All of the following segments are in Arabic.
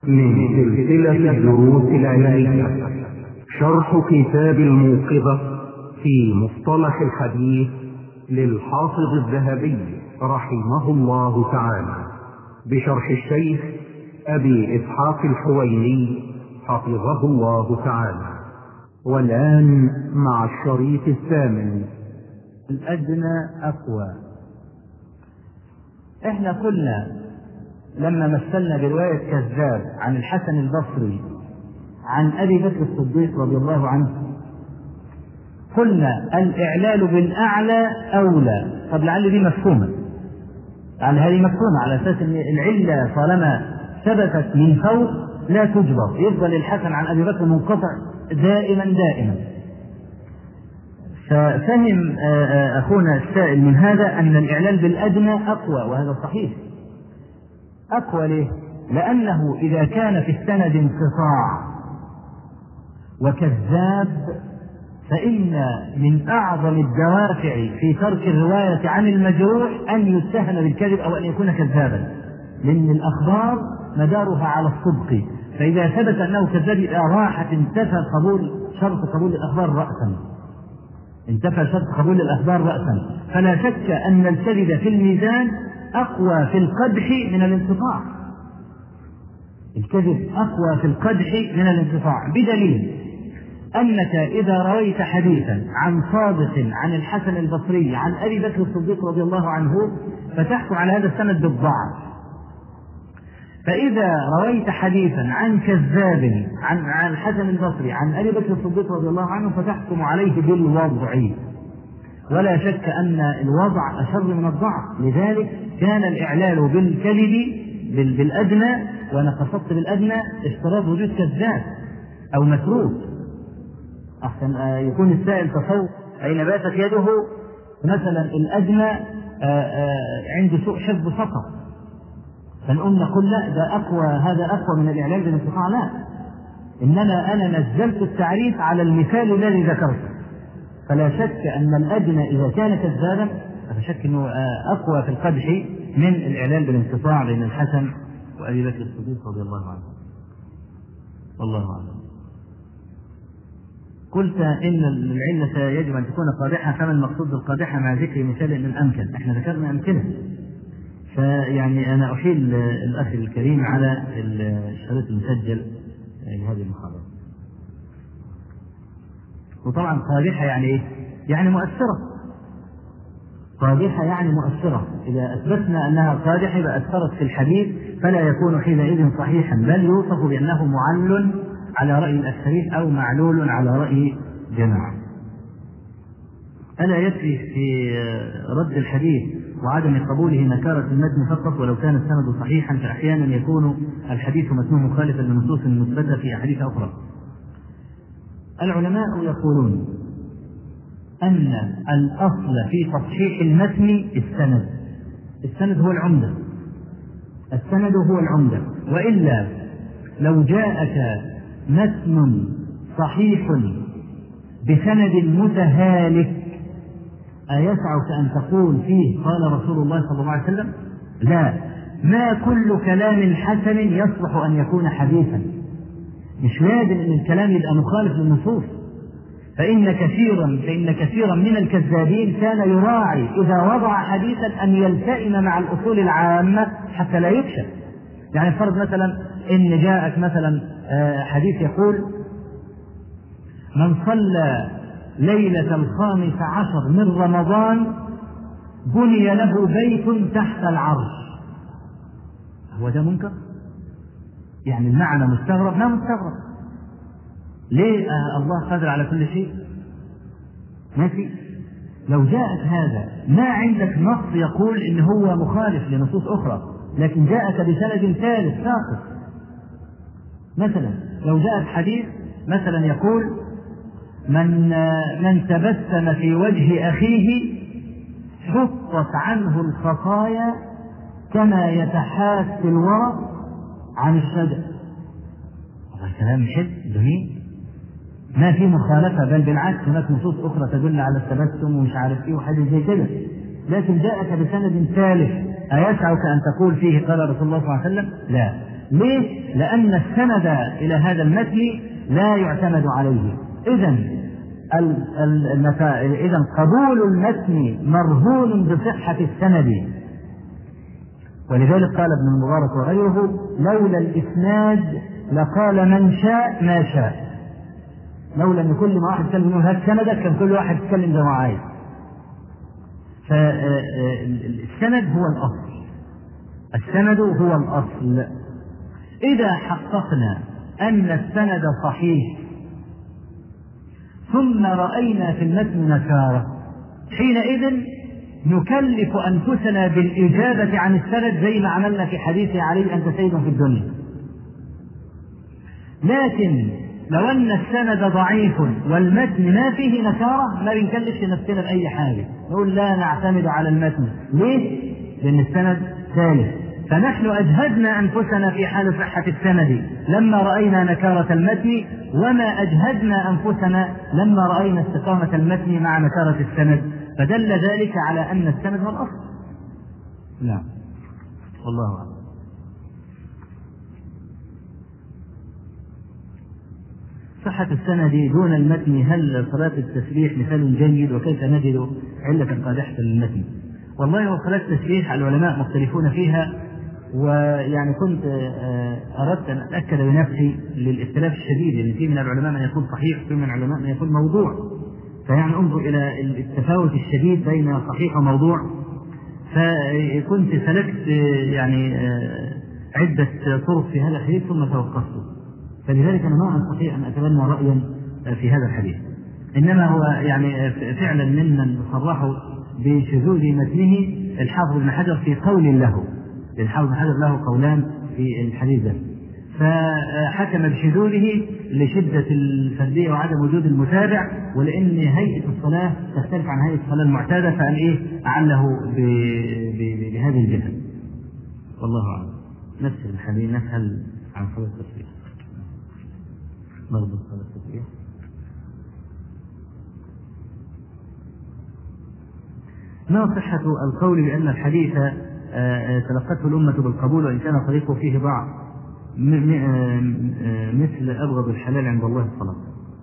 من سلسلة الدروس العلمية شرح كتاب الموقظة في مصطلح الحديث للحافظ الذهبي رحمه الله تعالى بشرح الشيخ أبي إسحاق الحويني حفظه الله تعالى. والآن مع الشريط الثامن. الأدنى أقوى. احنا قلنا لما مثلنا برواية كذاب عن الحسن البصري عن أبي بكر الصديق رضي الله عنه، قلنا الإعلال بالأعلى أولى. طب لعل دي مفهومة، لعل هذه مفهومة على أساس أن العلة طالما ثبتت من فوق لا تجبر، يفضل الحسن عن أبي بكر منقطع دائما. ففهم أخونا السائل من هذا أن الإعلال بالأدنى أقوى، وهذا صحيح. أقوى ليه؟ لأنه إذا كان في السند انقطاع وكذاب فإن من أعظم الدوافع في ترك الرواية عن المجروح أن يتهم بالكذب أو أن يكون كذابا، لأن الأخبار مدارها على الصدق، فإذا ثبت أنه كذاب راحت انتفى شرط قبول الأخبار رأسا، انتفى شرط قبول الأخبار رأسا. فلا شك أن الكذب في الميزان أقوى في القدح من الانقطاع. الكذب أقوى في القدح من الانقطاع، بدليل أنك إذا رويت حديثا عن صادق عن الحسن البصري عن أبي بكر الصديق رضي الله عنه فتحكم على هذا السند بالضعف، فإذا رويت حديثا عن كذاب عن الحسن البصري عن أبي بكر الصديق رضي الله عنه فتحكم عليه بالوضع. ولا شك أن الوضع أشر من الضعف، لذلك كان الإعلال بالكذب بالأدنى، وأنا قصدت بالأدنى اشتراط وجود كذاب أو متروك، أحسن يكون السائل تصور أين باتت يده، مثلا الأدنى عند سوء حفظ فقط، فنقول نقول لا ده أقوى، هذا أقوى من الإعلال بالانقطاع. لا، إنما أنا نزلت التعريف على المثال الذي ذكرته. فلا شك أن الأدنى إذا كان كذابا فلا شك أنه أقوى في القدح من الإعلال بالانقطاع بين الحسن وأبي بكر الصديق رضي الله عنه. والله أعلم. قلت إن العلة يجب أن تكون قادحة، فما المقصود بالقادحة مع ذكر مثال من أمكن؟ إحنا ذكرنا أمكنة، فيعني أنا أحيل الأخ الكريم على الشريط المسجل لهذه المحاضرة. وطبعا قادحة يعني إيه؟ يعني مؤثرة. قادحة يعني مؤثرة، إذا أثبتنا أنها قادحة يبقى أثرت في الحديث فلا يكون حينئذ صحيحا، بل يوصف بأنه معلل على رأي الأكثرين أو معلول على رأي جماعة. ألا يكفي في رد الحديث وعدم قبوله نكارة المتن فقط ولو كان السند صحيحا؟ فأحيانا يكون الحديث متنه مخالفا لنصوص مثبتة في أحاديث أخرى. العلماء يقولون أن الأصل في تصحيح المتن السند هو العمدة، السند هو العمدة، وإلا لو جاءك متن صحيح بسند متهالك أيسعك أن تقول فيه قال رسول الله صلى الله عليه وسلم؟ لا، ما كل كلام حسن يصلح أن يكون حديثا، مش لازم أن الكلام يبقى مخالف للنصوص، فإن كثيرا من الكذابين كان يراعي إذا وضع حديثا أن يلتئم مع الأصول العامة حتى لا يكشف. يعني فرض مثلا إن جاءك مثلا حديث يقول من صلى ليلة 15 من رمضان بني له بيت تحت العرش، هو ده منكر؟ يعني المعنى مستغرب؟ لا مستغرب. ليه؟ الله قادر على كل شيء. ماشي. لو جاءت هذا ما عندك نص يقول إن هو مخالف لنصوص أخرى، لكن جاءك بسند ثالث ساقط. مثلا لو جاءت حديث مثلا يقول من تبسم في وجه أخيه حطت عنه الخطايا كما يتحاس الورق عن الشجر. هذا الكلام حلو جميل، ما في مخالفة، بل بالعكس هناك نصوص أخرى تدل على التبسم ومش عارف إيه وحاجة زي كده، لكن جاءك بسند ثالث أيسعك أن تقول فيه قال رسول الله صلى الله عليه وسلم؟ لا، ليه؟ لأن السند إلى هذا المتن لا يعتمد عليه. إذن قبول المتن مرهون بصحة السند. ولذلك قال ابن المبارك وغيره: لولا الإسناد لقال من شاء ما شاء. لولا أن كل ما واحد يتكلم منه هات سندك كان كل واحد يتكلم زي ما عايز. فالسند هو الأصل، السند هو الأصل. إذا حققنا أن السند صحيح ثم رأينا في المتن نكارة، حينئذ نكلف أنفسنا بالإجابة عن السند زي ما عملنا في حديث علي أنت سيد في الدنيا. لكن لو أن السند ضعيف والمتن ما فيه نكارة ما بنكلفش نفسنا بأي حاجة، نقول لا نعتمد على المتن. ليه؟ لأن السند ثالث. فنحن أجهدنا أنفسنا في حال صحة السند لما رأينا نكارة المتن، وما أجهدنا أنفسنا لما رأينا استقامة المتن مع نكارة السند، فدل ذلك على أن السند هو الأصل. نعم، والله أعلم. صحة السند دون المتن، هل صلاة التسبيح مثال جيد؟ وكيف نجد علة قادحة للمتن؟ والله وصلاة التسبيح العلماء مختلفون فيها، ويعني كنت أردت أن أتأكد بنفسي للاختلاف الشديد، لأن في من العلماء من يكون صحيح وفي من العلماء من يكون موضوع، فيعني انظر إلى التفاوت الشديد بين صحيح وموضوع. فكنت سلكت يعني عدة طرق في هذا الحديث ثم توقفت، فلذلك أنا ما أستطيع أن أتبنى رأيا في هذا الحديث، إنما هو يعني فعلا ممن صرحوا بشذوذ متنه الحافظ بن حجر في قول له، الحافظ بن حجر له قولان في الحديث ده، فحكم بشذوذه لشدة الفردية وعدم وجود المتابع، ولأن هيئة الصلاة تختلف عن هيئة الصلاة المعتادة، فقال إيه أعله بهذه الجهة. والله أعلم. نفس الحديث نسأل عن صلاة التسبيح، برضو صلاة التسبيح. ما صحة القول بأن الحديث تلقته الأمة بالقبول وإن كان طريقه فيه ضعف مثل أبغض الحلال عند الله الصلاة؟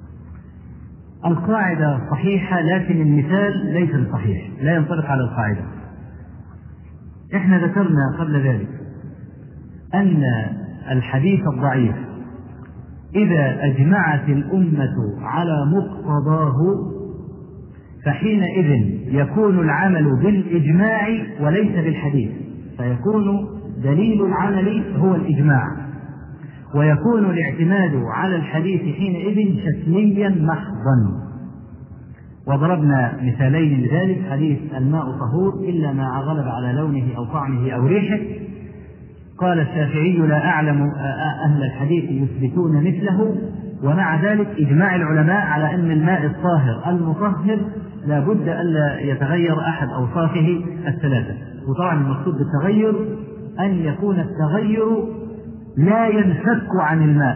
القاعدة صحيحة، لكن المثال ليس الصحيح، لا ينطبق على القاعدة. احنا ذكرنا قبل ذلك أن الحديث الضعيف إذا أجمعت الأمة على مقتضاه فحينئذ يكون العمل بالإجماع وليس بالحديث، فيكون دليل العمل هو الإجماع، ويكون الاعتماد على الحديث حينئذ شكليا محضا. وضربنا مثالين لذلك: حديث الماء طهور إلا ما غلب على لونه أو طعمه أو ريحه. قال الشافعي: لا أعلم أهل الحديث يثبتون مثله. ومع ذلك إجماع العلماء على أن الماء الطاهر المطهر لا بد ألا يتغير أحد أوصافه الثلاثة. وطبعا المقصود بالتغير أن يكون التغير لا ينفك عن الماء،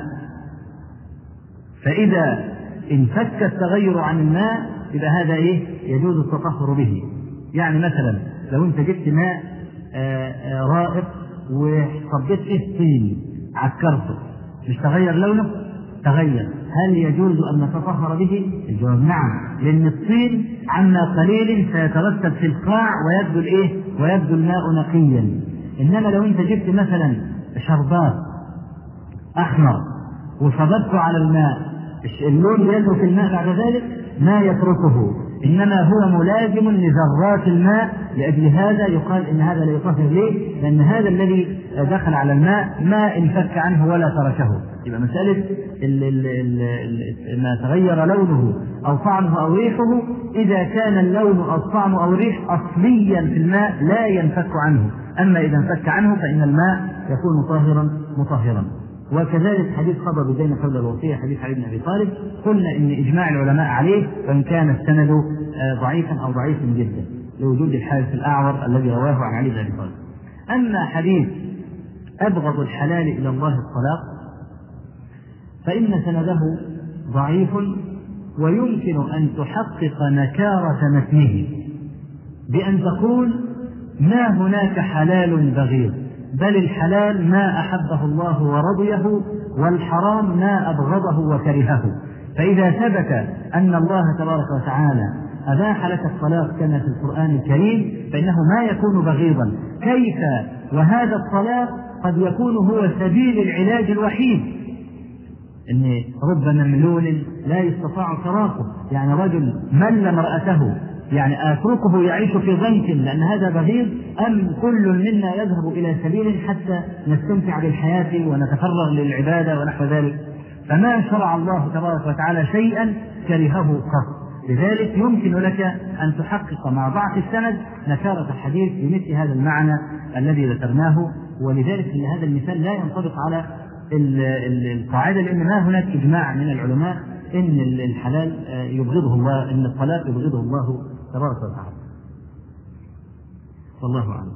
فإذا انفك التغير عن الماء يبقى هذا يجوز التطهر به. يعني مثلا لو أنت جبت ماء رائق وصبيت فيه طين عكرته، مش تغير لونه؟ تغير. هل يجوز أن نتطهر به؟ الجواب نعم، لأن الطين عما قليل سيترتب في القاع ويبدو الماء نقيا. إنما لو أنت جبت مثلا شربات أحمر وصببته على الماء، اللون يلو في الماء بعد ذلك ما يتركه، إنما هو ملازم لذرات الماء. لأجل هذا يقال إن هذا لا يطهر. ليه؟ لأن هذا الذي دخل على الماء ما انفك عنه ولا تركه. يبقى مسألة ما تغير لونه أو طعمه أو ريحه، إذا كان اللون أو الطعم أو الريح أصليا في الماء لا ينفك عنه، أما إذا انفك عنه فإن الماء يكون طاهرا مطهرا. وكذلك حديث خبر بين قبل الوصية، حديث علي بن أبي طالب، قلنا إن إجماع العلماء عليه وإن كان السند ضعيفا أو ضعيف جدا لوجود الحارث الأعور الذي رواه عن علي بن أبي طالب. أما حديث أبغض الحلال إلى الله الطلاق فإن سنده ضعيف، ويمكن أن تحقق نكارة متنه بأن تقول: ما هناك حلال بغيض، بل الحلال ما أحبه الله ورضيه، والحرام ما أبغضه وكرهه. فإذا ثبت أن الله تبارك وتعالى أباح لك الطلاق كما في القرآن الكريم فإنه ما يكون بغيضا. كيف وهذا الطلاق قد يكون هو سبيل العلاج الوحيد؟ إن رب مملول لا يستطاع فراقه، يعني رجل مل امرأته، يعني أتركه يعيش في ضنك لأن هذا بغيض، أم كل منا يذهب إلى سبيل حتى نستمتع بالحياة ونتفرغ للعبادة ونحو ذلك؟ فما شرع الله تبارك وتعالى شيئا كرهه قط. لذلك يمكن لك أن تحقق مع ضعف السند نكارة الحديث بمثل هذا المعنى الذي ذكرناه. ولذلك هذا المثال لا ينطبق على القاعدة، لأن ما هناك إجماع من العلماء إن الحلال يبغضه الله، إن الطلاق يبغضه الله تبارك وتعالى. والله أعلم.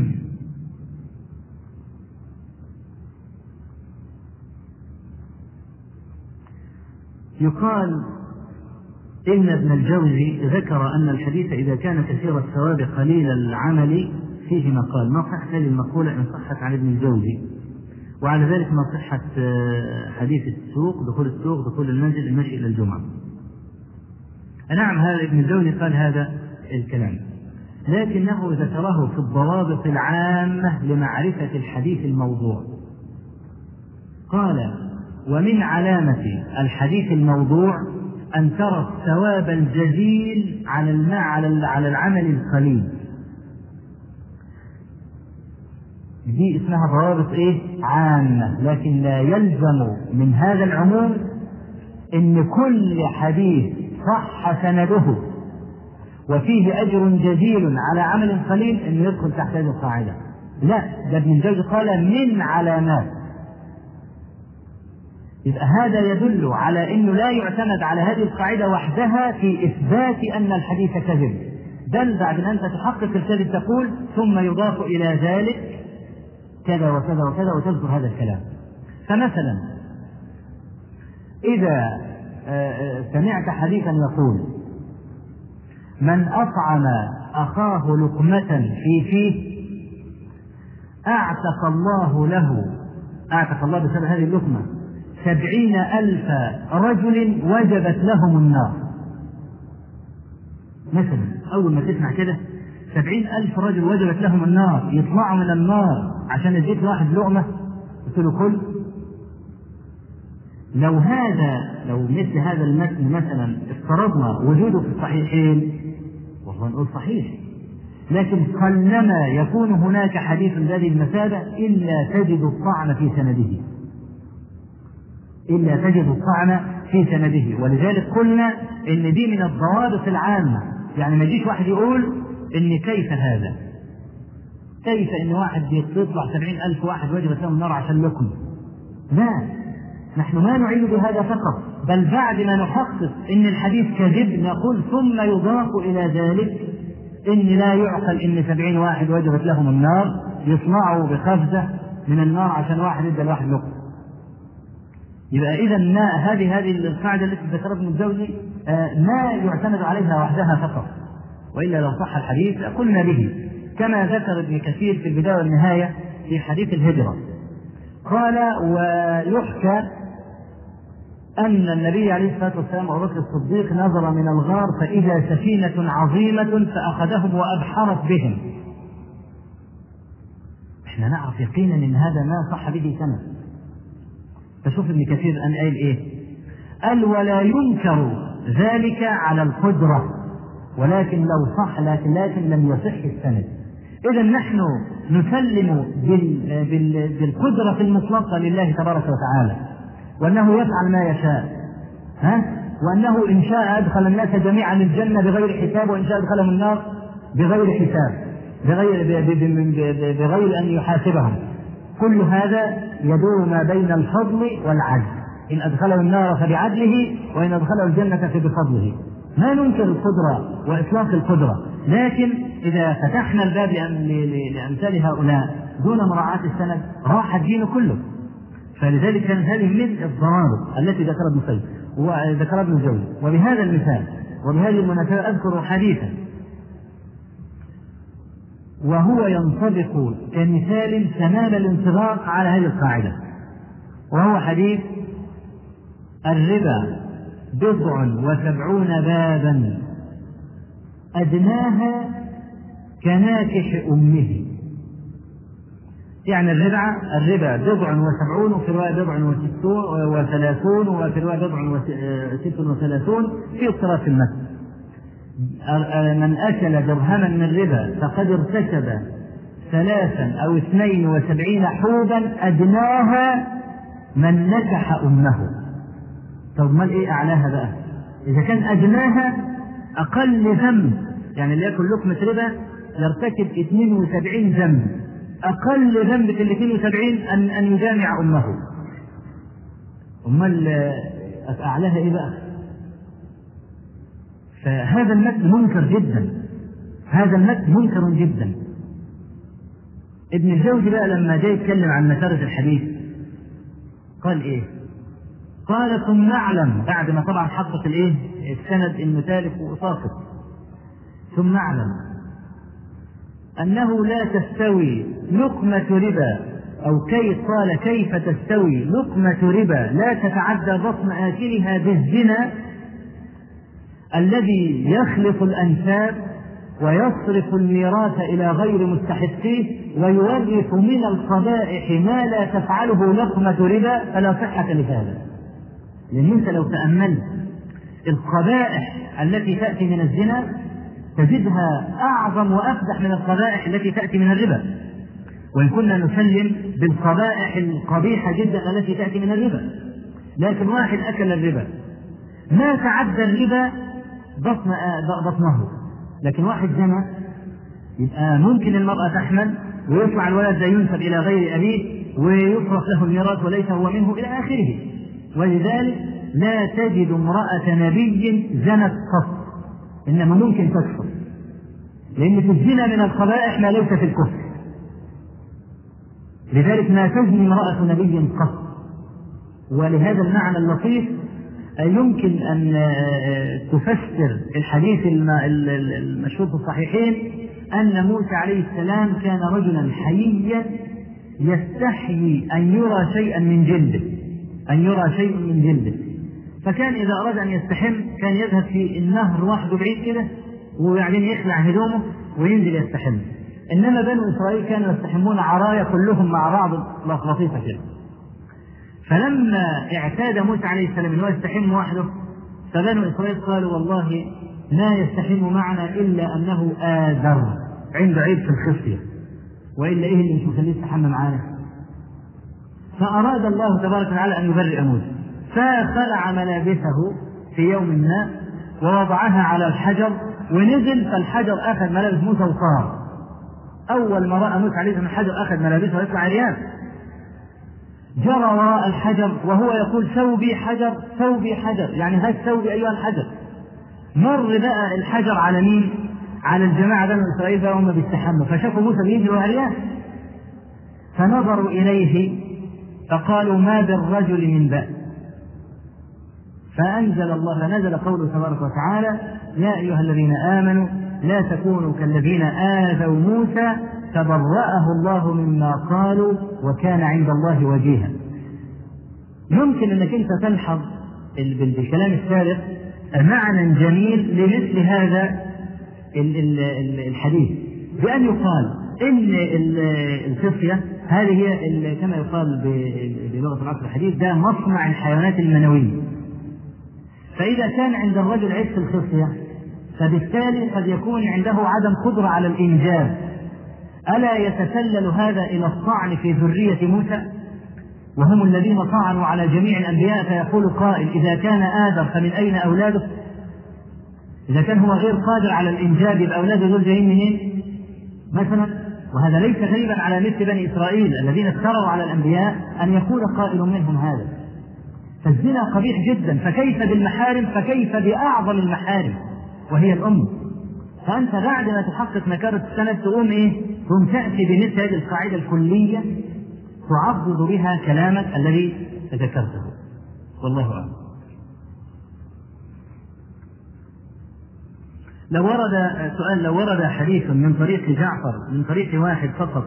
يقال إن ابن الجوزي ذكر أن الحديث إذا كان كثير الثواب قليل العمل فيه مقال. ما صحة هذه المقولة إن صحت عن ابن الجوزي؟ وعلى ذلك ما صحة حديث السوق، دخول السوق، دخول المنزل، المشي إلى الجمعة؟ نعم، هذا ابن الجوزي قال هذا الكلام، لكنه ذكره في الضوابط العامة لمعرفة الحديث الموضوع. قال: ومن علامة الحديث الموضوع أن ترى الثواب الجزيل على العمل القليل. دي اسمها ضوابط عامة، لكن لا يلزم من هذا العموم إن كل حديث صح سنده وفيه أجر جزيل على عمل قليل إنه يدخل تحت هذه القاعدة. لا، ده ابن الجوزي قال من علامات. إذا هذا يدل على أنه لا يعتمد على هذه القاعدة وحدها في إثبات أن الحديث كذب، بل بعد أن تحقق الكذب تقول ثم يضاف إلى ذلك كذا وكذا وكذا وتذكر هذا الكلام. فمثلا إذا سمعت حديثا يقول: من أطعم أخاه لقمة في فيه أعتق الله بسبب هذه اللقمة 70,000 رجل وجبت لهم النار. مثلا أول ما تسمع كده 70,000 رجل وجبت لهم النار، يطلعوا من النار عشان يجيب واحد لقمة قلت له كل. لو مثل هذا المتن مثلا افترضنا وجوده في الصحيحين والله نقول صحيح، لكن قلما يكون هناك حديث بهذه المثابة إلا تجد الطعن في سنده. ولذلك قلنا إن دي من الضوابط العامة، يعني ما يجيش واحد يقول إن كيف هذا، كيف إن واحد يطلع 70,000 واحد وجبت لهم النار عشان لكم. لا، نحن ما نعيد بهذا فقط، بل بعد ما نحقق إن الحديث كذب نقول ثم يضاف إلى ذلك إن لا يعقل إن 70 واحد وجبت لهم النار يصنعوا بخفزة من النار عشان واحد يدى الواحد لكم. يبقى إذا هذه القاعدة التي ذكرها ابن الجوزي ما يعتمد عليها وحدها فقط، وإلا لو صح الحديث قلنا به، كما ذكر ابن كثير في البداية والنهاية في حديث الهجرة. قال: ويحكى أن النبي عليه الصلاة والسلام أبو بكر الصديق نظر من الغار فإذا سفينة عظيمة فأخذهم وأبحرت بهم. احنا نعرف يقينا أن هذا ما صح به سنة. فشوف ابن كثير أن قال قال: ولا ينكر ذلك على القدرة، ولكن لو صح لكن لم يصح السند. إذا نحن نسلم بالقدرة المطلقة لله تبارك وتعالى، وأنه يفعل ما يشاء، وأنه إن شاء أدخل الناس جميعا الجنة بغير حساب، وإن شاء أدخلهم النار بغير حساب، بغير أن يحاسبهم. كل هذا يدور ما بين الفضل والعدل، إن أدخله النار فبعدله، وإن أدخله الجنة فبفضله. ما ننكر القدرة وإطلاق القدرة، لكن إذا فتحنا الباب لأمثال هؤلاء دون مراعاة السند راح الدين كله. فلذلك كانت هذه من الضوابط التي ذكر ابن الجوزي. وبهذا المثال وبهذه المناسبة أذكر حديثا وهو ينطبق كمثال تمام الانطباق على هذه القاعدة، وهو حديث الربا 79 بابا أدناها كناكح أمه. يعني الربا 79، وفي رواية 36، وفي رواية 36 في اضطراب في المتن. من أكل درهما من الربا فقد ارتكب 72 حوبا أدناها من نكح أمه. طب ما إيه أعلاها بقى؟ إذا كان أدناها أقل ذنب، يعني اللي يأكل لقمة ربا يرتكب 72 ذنب، أقل ذنب في 72 أن يجامع أمه. أمال أعلاها إيه بقى؟ فهذا المتن منكر جدا، هذا المتن منكر جدا. ابن الجوزي بقى لما جاء يتكلم عن مسارة الحديث قال إيه؟ قال ثم نعلم، بعد ما طبعا حقق الإيه؟ السند إنه تالف وساقط، ثم نعلم أنه لا تستوي لقمة ربا، أو قال كيف تستوي لقمة ربا لا تتعدى بطن آكلها بالزنا الذي يخلط الأنساب ويصرف الميراث إلى غير مستحقيه ويورث من القبائح ما لا تفعله لقمة ربا، فلا صحة لهذا. لأن أنت لو تأملت القبائح التي تأتي من الزنا تجدها أعظم وأفدح من القبائح التي تأتي من الربا، وإن كنا نسلم بالقبائح القبيحة جدا التي تأتي من الربا، لكن واحد أكل الربا ما تعدى الربا بطنه، لكن واحد زنا يبقى ممكن المرأة تحمل ويطلع الولد لا ينسب إلى غير أبيه ويفرق له الميراث وليس هو منه إلى آخره. ولذلك لا تجد امرأة نبي زنت قط، إنما ممكن تكفر، لأن في الزنا من القبائح ما ليس في الكفر. لذلك ما تزني امرأة نبي قط. ولهذا المعنى اللطيف يمكن أن تفسر الحديث المشهور في الصحيحين أن موسى عليه السلام كان رجلا حييا يستحيي أن يرى شيئا من جلده، فكان إذا أراد أن يستحم كان يذهب في النهر وحده بعيد كده وبعدين يخلع هدومه وينزل يستحم. إنما بنو إسرائيل كانوا يستحمون عرايا كلهم مع بعض لطيفة كده. فلما اعتاد موسى عليه السلام أنه يستحم وحده فبنو إسرائيل قالوا والله لا يستحم معنا إلا أنه آذر عنده عيب في الخصية، وإلا إيه اللي مش مخليه يستحم معانا؟ فأراد الله تبارك وتعالى أن يبرئ موسى، فخلع ملابسه في يوم ما ووضعها على الحجر ونزل، فالحجر أخذ ملابس موسى وطار. أول ما رأى موسى عليه السلام الحجر أخذ ملابسه ويطلع عريان، جرى وراء الحجر وهو يقول ثوبي حجر ثوبي حجر، يعني هذا ثوبي أيها الحجر. مر بقى الحجر على مين؟ على الجماعة بنو إسرائيل وهم بيستحموا، فشافوا موسى بيجري وعريان، فنظروا إليه فقالوا ما بالرجل من بأس. فنزل قوله تبارك وتعالى يا أيها الذين آمنوا لا تكونوا كالذين آذوا موسى فبرأه الله مما قالوا وكان عند الله وجيها. يمكن أنك أنت تلحظ بالكلام السابق معنى جميل لمثل هذا الحديث، بأن يقال إن الخصية هذه هي كما يقال بلغة العصر الحديث ده مصنع الحيوانات المنوية. فإذا كان عند الرجل عيب في الخصية فبالتالي قد يكون عنده عدم قدرة على الإنجاب. ألا يتسلل هذا إلى الطعن في ذرية موسى وهم الذين طعنوا على جميع الأنبياء؟ فيقول قائل إذا كان آدم فمن أين أولاده؟ إذا كان هو غير قادر على الإنجاب يبقى أولاده دول جايين منين مثلا؟ وهذا ليس غريبا على مثل بني إسرائيل الذين افتروا على الأنبياء أن يقول قائل منهم هذا. فالزنا قبيح جدا، فكيف بالمحارم؟ فكيف بأعظم المحارم وهي الأم؟ فأنت بعد ما تحقق مكارة السند تقوم تقوم تأتي بمثل هذه القاعدة الكلية تعضد بها كلامك الذي ذكرته. والله أعلم. لو ورد حديث من طريق جعفر من طريق واحد فقط،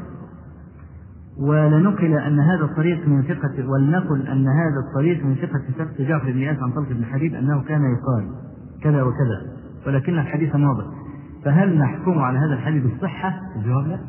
ولنقل أن هذا الطريق من ثقة، ولنقل أن هذا الطريق من ثقة جعفر بن إياس عن طلق بن حبيب أنه كان يقال كذا وكذا، ولكن الحديث واضح، فهل نحكم على هذا الحديث بالصحة؟ الجواب لا.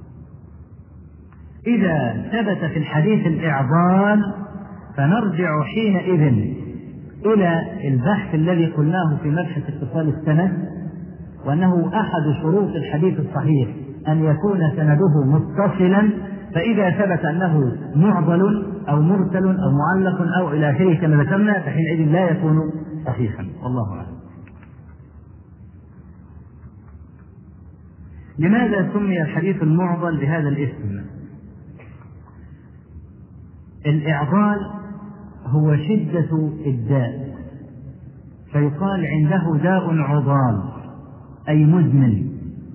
إذا ثبت في الحديث الإعضال فنرجع حينئذ إلى البحث الذي قلناه في مبحث اتصال السند، وأنه أحد شروط الحديث الصحيح أن يكون سنده متصلا، فإذا ثبت أنه معضل أو مرسل أو معلق أو إلى آخره كما ذكرنا فحينئذ لا يكون صحيحا، والله أعلم. لماذا سمي الحديث المعضل بهذا الاسم؟ الإعضال هو شدة الداء، فيقال عنده داء عضال أي مزمن،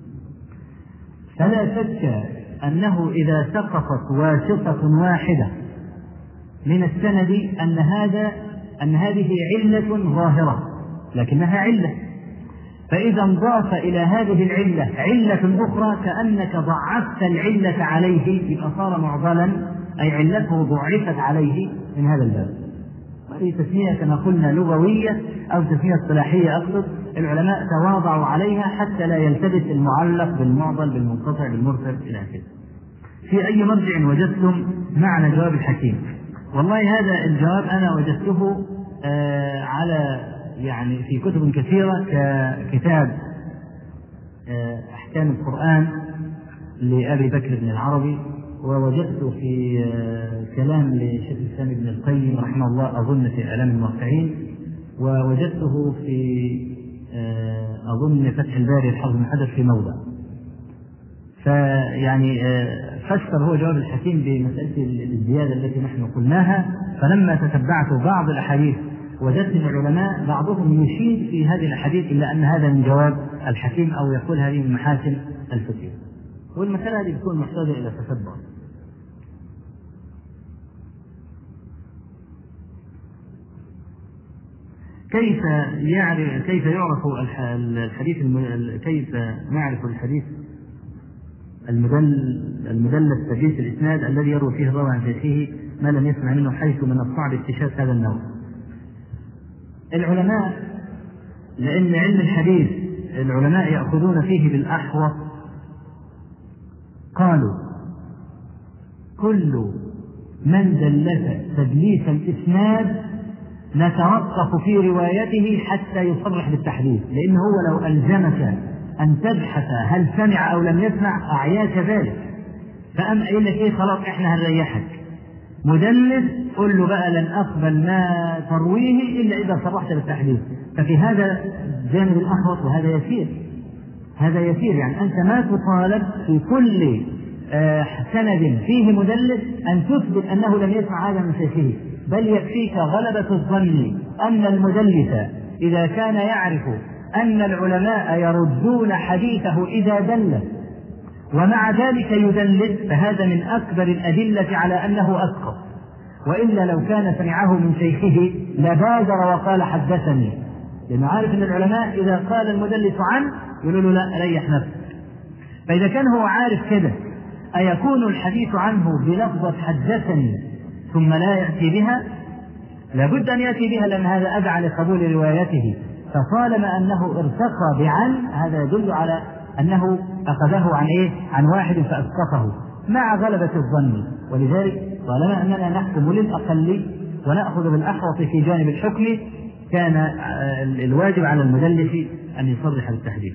فلا شك أنه إذا سقطت واسطة واحدة من السند أن هذه علة ظاهرة لكنها علة، فإذا انضاف إلى هذه العلة علة أخرى كأنك ضعفت العلة عليه، يبقى صار معضلا أي علته ضعفت عليه من هذا الباب. هذه تسمية كما قلنا لغوية أو تسمية اصطلاحية، أقصد العلماء تواضعوا عليها حتى لا يلتبس المعلق بالمعضل بالمنقطع بالمرسل إلى آخره. في أي مرجع وجدتم معنى جواب الحكيم؟ والله هذا الجواب أنا وجدته يعني في كتب كثيرة، ككتاب أحكام القرآن لأبي بكر بن العربي، ووجدته في كلام لشيخ الإسلام ابن القيم رحمه الله أظن في إعلام الموقعين، ووجدته في أظن فتح الباري الحافظ بن حجر في موضع. فيعني فسر هو جواب الحكيم بمسألة الزيادة التي نحن قلناها. فلما تتبعت بعض الأحاديث وجدت من العلماء بعضهم يشير في هذه الأحاديث إلا أن هذا من جواب الحكيم أو يقول هذه من محاسن الفقه، والمسألة هذه تكون محتاجة إلى تتبع. كيف يعرف الحديث كيف نعرف الحديث المدلس تدليس الإسناد الذي يروي فيه الراوي عن شيخه ما لم يسمع منه، حيث من الصعب اكتشاف هذا النوع؟ العلماء، لأن علم الحديث العلماء يأخذون فيه بالأحوط، قالوا كل من دلس تدليس الإسناد نتوقف في روايته حتى يصرح بالتحديث، لأنه هو لو ألزمك أن تبحث هل سمع أو لم يسمع أعياك ذلك، فأم قايل لك إيه خلاص إحنا هنريحك مدلس، قل له بقى لن أقبل ما ترويه إلا إذا صرحت بالتحديث. ففي هذا جانب الأحوط، وهذا يسير يعني أنت ما تطالب في كل سند فيه مدلس أن تثبت أنه لم يسمع هذا من شيخه، بل يكفيك غلبة الظن أن المدلس إذا كان يعرف أن العلماء يردون حديثه إذا دلس ومع ذلك يدلس، فهذا من أكبر الأدلة على أنه أسقط، وإلا لو كان سمعه من شيخه لبادر وقال حدثني، لأنه عارف أن العلماء إذا قال المدلس عنه يقولوا له لا ريح نفسك. فإذا كان هو عارف كده أيكون الحديث عنه بلفظة حدثني ثم لا يأتي بها؟ لابد أن يأتي بها، لأن هذا أدعى لقبول روايته. فطالما أنه ارتقى بعن هذا يدل على أنه أخذه عن إيه؟ عن واحد فأسقطه مع غلبة الظن. ولذلك طالما أننا نحكم للأقل ونأخذ بالأحوط في جانب الحكم، كان الواجب على المدلس أن يصرح بالتحديث.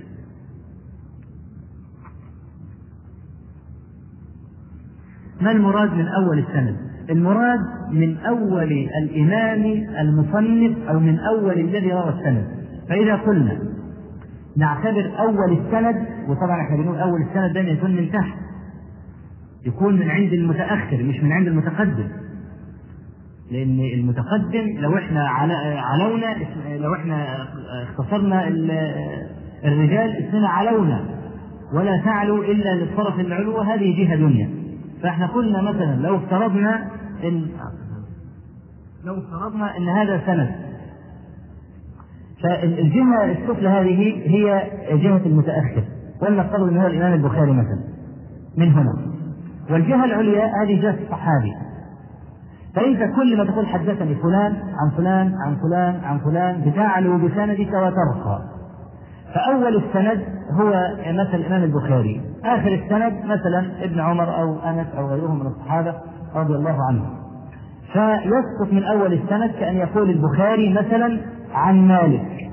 ما المراد من أول السند؟ المراد من أول الإمام المصنف أو من أول الذي روى السند. فإذا قلنا نعتبر أول السند، وطبعا احنا بنقول أول السند دائما يكون من تحت، يكون من عند المتأخر مش من عند المتقدم، لأن المتقدم لو احنا علونا، لو احنا اختصرنا الرجال اسمنا علونا ولا تعلو إلا للطرف العلو، هذه جهة دنيا. فاحنا قلنا مثلا لو افترضنا ان هذا سند، فالجهة السفلى هذه هي جهة المتأخر، ولنفترض أن هو الإمام البخاري مثلا من هنا، والجهة العليا هذه جهة الصحابي. فأنت كل ما تقول حدثني فلان عن فلان عن فلان عن فلان بتعلو بسندك وترقى. فأول السند هو مثل الإمام البخاري، آخر السند مثلا ابن عمر أو أنس أو غيرهم من الصحابة رضي الله عنهم. فيسقط من أول السند كأن يقول البخاري مثلا عن مالك،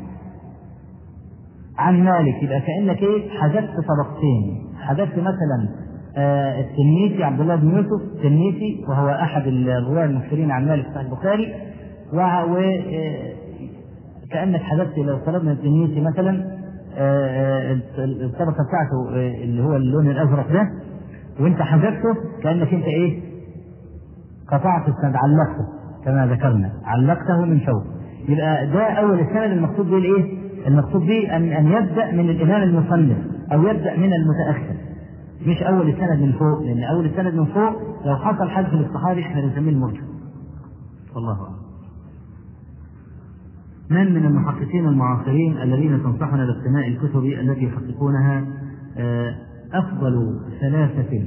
عن مالك، يبقى كأنك حذفت طبقتين، حذفت مثلا التنيسي عبد الله بن يوسف التنيسي وهو أحد الرواة المكثرين عن مالك في البخاري، وكأنك حذفت لو طلبنا التنيسي مثلا الطبقة بتاعته اللي هو اللون الأزرق ده، وانت حذفته كأنك انت قطعت السند، علقته كما ذكرنا، علقته من فوق. يبقى ده أول السند. المقصود به المقصود به أن يبدأ من الإمام المصنف أو يبدأ من المتأخر، مش أول السند من فوق، لأن أول السند من فوق لو حصل حذف للصحابي احنا بنسميه المرجع. والله أعلم. من المحققين المعاصرين الذين تنصحنا باقتناء الكتب التي يحققونها أفضل ثلاثة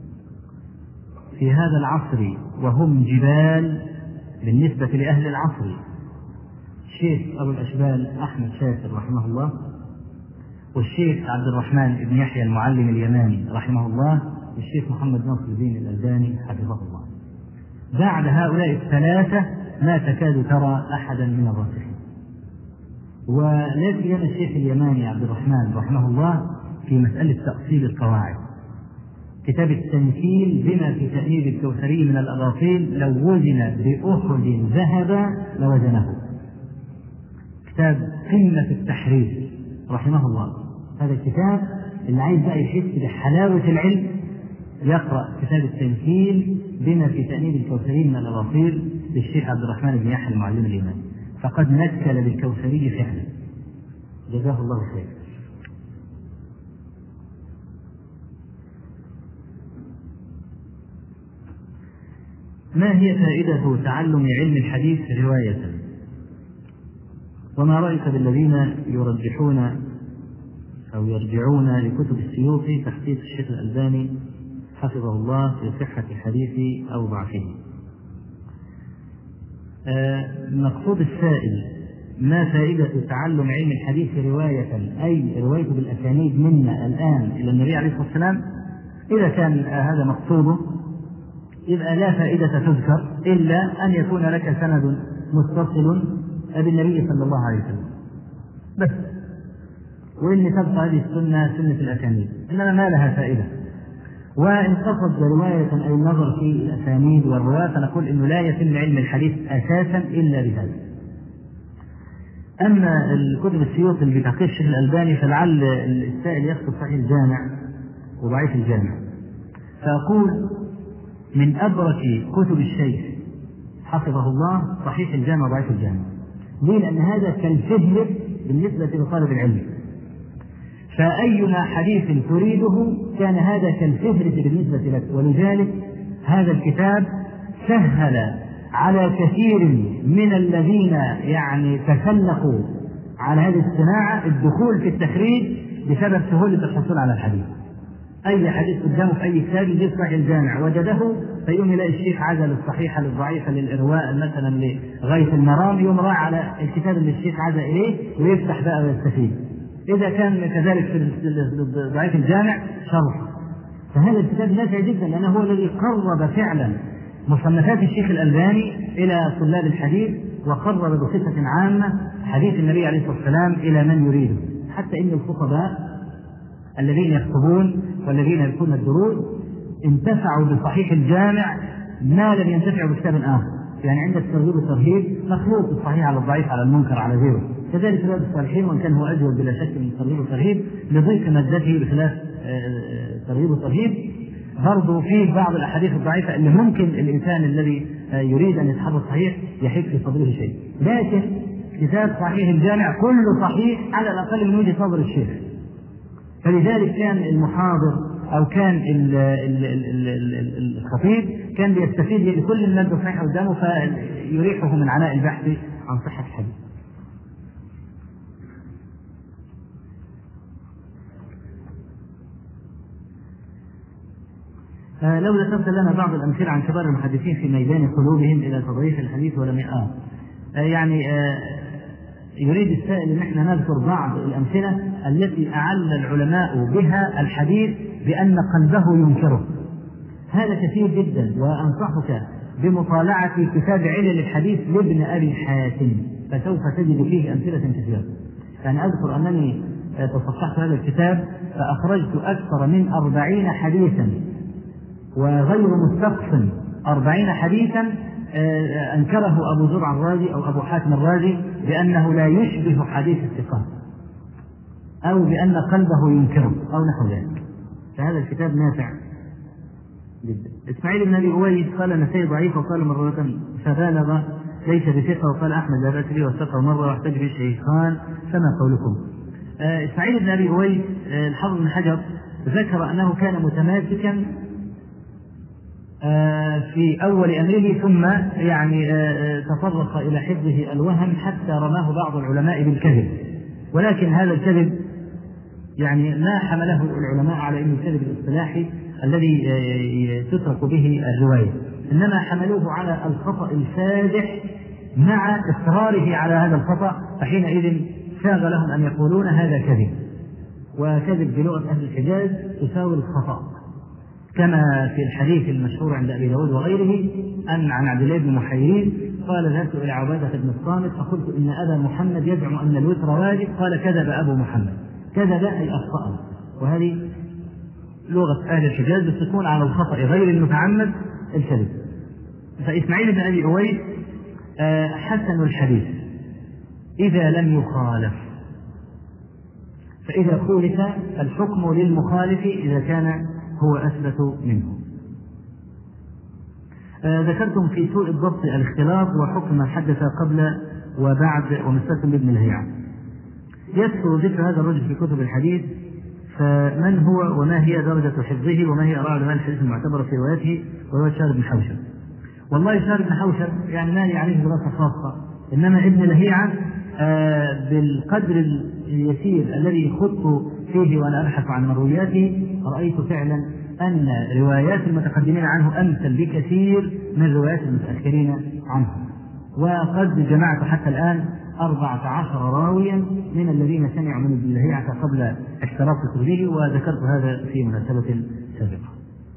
في هذا العصر وهم جبال بالنسبة لأهل العصر؟ الشيخ أبو الأشبال أحمد شاكر رحمه الله، والشيخ عبد الرحمن بن يحيى المعلم اليماني رحمه الله، والشيخ محمد ناصر الدين الألباني حفظه الله. بعد هؤلاء الثلاثة ما تكاد ترى أحدا من الراسخين. ولا سيما الشيخ اليماني عبد الرحمن رحمه الله في مسألة تأصيل القواعد، كتاب التمثيل بما في تأنيب الكوثري من الأباطيل لو وزن بأحد ذهب لوزنه، كتاب قمة التحرير رحمه الله. هذا الكتاب اللي عايز بقى يحس بحلاوة العلم يقرأ كتاب التمثيل بما في تأنيب الكوثري من الأباطيل للشيخ عبد الرحمن بن يحيى المعلم اليماني، فقد نكل للكوثري فعلا، جزاه الله خير. ما هي فائدة تعلم علم الحديث رواية؟ وما رأيك بالذين يرجحون أو يرجعون لكتب السيوطي تحقيق الشيخ الألباني حفظه الله في صحة الحديث أو ضعفه؟ مقصود السائل ما فائدة تعلم علم الحديث رواية، أي روايته بالأسانيد منا الآن إلى النبي عليه الصلاة والسلام؟ إذا كان هذا مقصوده يبقى لا فائدة تذكر إلا أن يكون لك سند متصل بالنبي صلى الله عليه وسلم بس، وإن تبقى هذه السنة سنة الأسانيد، إنما ما لها فائدة. وإن قصد رواية أي النظر في الأسانيد والرواة فنقول إنه لا يتم علم الحديث أساسا إلا بهذا. أما الكتب السيوطي اللي بتحقيق الشيخ الألباني فلعل السائل يكتب صحيح الجامع وضعيف الجامع، فأقول من أبرك كتب الشيخ حفظه الله صحيح الجامع وضعيف الجامع. ليه؟ لأن هذا كالفهرس بالنسبة لطالب العلم، فأيما حديث تريده كان هذا كالفهرس بالنسبة لك، ولذلك هذا الكتاب سهل على كثير من الذين تسلقوا على هذه الصناعة الدخول في التخريج بسبب سهولة الحصول على الحديث. أي حديث قدامه في أي كتاب يجيب صحيح الجامع وجده فيقوم يلاقي الشيخ عزل الصحيحة للضعيفة للإرواء مثلا لغاية المرام، يوم راح على الكتاب اللي الشيخ عزل إليه ويفتح بقى ويستفيد. إذا كان كذلك في ضعيف الجامع شرح. فهذا الكتاب نافع جدا لأنه هو الذي قرب فعلا مصنفات الشيخ الألباني إلى طلاب الحديث، وقرب بصفة عامة حديث النبي عليه الصلاة والسلام إلى من يريده، حتى إن الخطباء الذين يخطبون والذين يلقون الدروس انتفعوا بصحيح الجامع ما لم ينتفعوا بكتاب آخر. يعني عندك ترغيب والترهيب مخلوط الصحيح على الضعيف على المنكر على غيره، كذلك رياض الصالحين وإن كان هو أجود بلا شك من ترغيب والترهيب لضيق مادته بخلاف ترغيب والترهيب، برضو فيه بعض الأحاديث الضعيفة اللي ممكن الإنسان الذي يريد أن يتحفظ صحيح يحيك في صدره شيء. لكن كتاب صحيح الجامع كله صحيح على الأقل من وجهة نظر الشيخ، فلذلك كان المحاضر أو كان الخطيب كان بيستفيد لكل المادة صحيحة قدامه فيريحه من عناء البحث عن صحة الحديث. لو ذكرت لنا بعض الأمثلة عن كبار المحدثين في ميدان قلوبهم إلى تضعيف الحديث ولم يريد السائل أن احنا نذكر بعض الأمثلة التي أعل العلماء بها الحديث بأن قلبه ينكره. هذا كثير جدا، وأنصحك بمطالعة كتاب علل الحديث لابن أبي حاتم، فسوف تجد فيه أمثلة كثيرة. يعني أذكر أنني تصفحت هذا الكتاب فأخرجت أكثر من 40 حديثا وغير مستقسم 40 حديثا أنكره أبو زرع الرازي أو أبو حاتم الرازي بأنه لا يشبه حديث الثقات، أو بأن قلبه ينكره أو نحو ذلك. فهذا الكتاب نافع جدا. إسماعيل بن أبي أويس قال نسائي ضعيف، وقال مرة فبالغ ليس بثقة، وقال أحمد لا بأس به وثقه مرة واحتج به الشيخان، فما قولكم؟ إسماعيل بن أبي أويس الحافظ بن حجر ذكر أنه كان متماسكا في أول أمره، ثم تطرق إلى حفظه الوهم حتى رماه بعض العلماء بالكذب، ولكن هذا الكذب ما حمله العلماء على أنه الكذب الاصطلاحي الذي تترك به الرواية، إنما حملوه على الخطأ الفادح مع إصراره على هذا الخطأ، فحينئذ ساغ لهم أن يقولون هذا كذب، وكذب بلغة أهل الحجاز تساوي الخطأ، كما في الحديث المشهور عند أبي داود وغيره أن عن عبد الله بن محيرين قال ذهبت إلى عبادة بن الصامت فقلت إن أبا محمد يزعم أن الوتر واجب، قال كذب أبو محمد، كذب أي أخطأ. وهذه لغة أهل الحجاز تكون على الخطأ غير المتعمد الكذب. فإسماعيل بن أبي أويس حسن الحديث إذا لم يخالف، فإذا خولف الحكم للمخالف إذا كان هو أثبت منه. ذكرتم في سوء الضبط الاختلاط وحكم ما حدث قبل وبعد ومسلسل بابن الهيعة. يذكر ذكر هذا الرجل في كتب الحديث، فمن هو وما هي درجة حفظه وما هي آراء علماء الحديث المعتبرة في روايته وهو شارب بن حوشب. والله شارب بن حوشب ما عليه دراسة خاصة، إنما ابن الهيعة بالقدر اليسير الذي خضت فيه وأنا أبحث عن مروياته رأيت فعلا أن روايات المتقدمين عنه أمثل بكثير من روايات المتأخرين عنه، وقد جمعت حتى الآن 14 راويا من الذين سمعوا من ابن الهيعة قبل اشتراط كتبه، وذكرت هذا في مناسبة سابقة.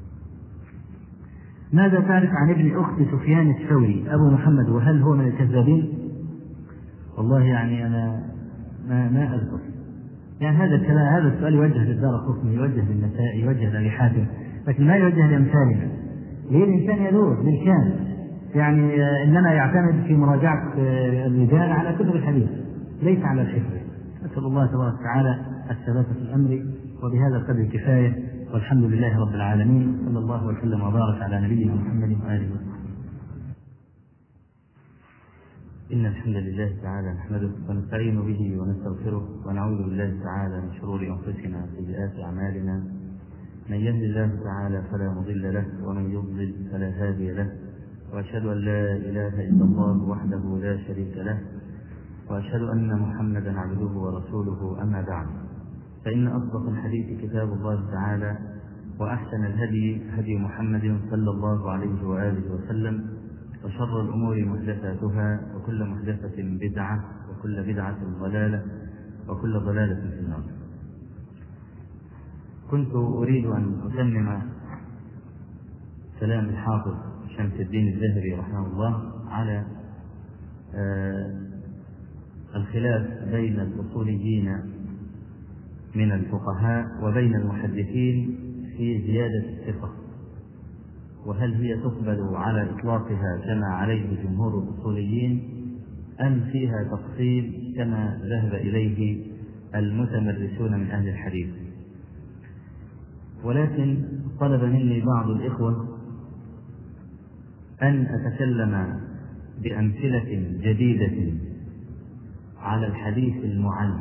ماذا تعرف عن ابن أخت سفيان الثوري أبو محمد، وهل هو من الكذابين؟ والله أنا ما أذكر. هذا الكلام، هذا السؤال يوجه للدارقطني، يوجه للنسائي، يوجه لأبي حاتم، لكن ما يوجه لأمثالنا. ليه الإنسان يدور بالكامل، إنما يعتمد في مراجعة الرجال على كتب الحديث ليس على الحفظ. أسأل الله تبارك وتعالى الثبات في الأمر، وبهذا القدر كفاية، والحمد لله رب العالمين، صلى الله وسلم وبارك على نبينا محمد وآله وصحبه. إن الحمد لله تعالى نحمده ونستعين به ونستغفره ونعوذ بالله تعالى من شرور أنفسنا وسيئات أعمالنا، من يهد الله تعالى فلا مضل له ومن يضلل فلا هادي له، وأشهد أن لا إله إلا الله وحده لا شريك له، وأشهد أن محمدا عبده ورسوله. أما بعد، فإن أصدق الحديث كتاب الله تعالى، وأحسن الهدي هدي محمد صلى الله عليه وآله وسلم، وشر الأمور محدثاتها، وكل محدثة بدعة، وكل بدعة ضلالة، وكل ضلالة في النار. كنت أريد أن أتمم كلام الحافظ شمس الدين الذهبي رحمه الله على الخلاف بين الأصوليين من الفقهاء وبين المحدثين في زيادة الثقة، وهل هي تقبل على إطلاقها كما عليه جمهور الأصوليين، أم فيها تفصيل كما ذهب إليه المتمرسون من أهل الحديث. ولكن طلب مني بعض الإخوة أن أتكلم بأمثلة جديدة على الحديث المعل،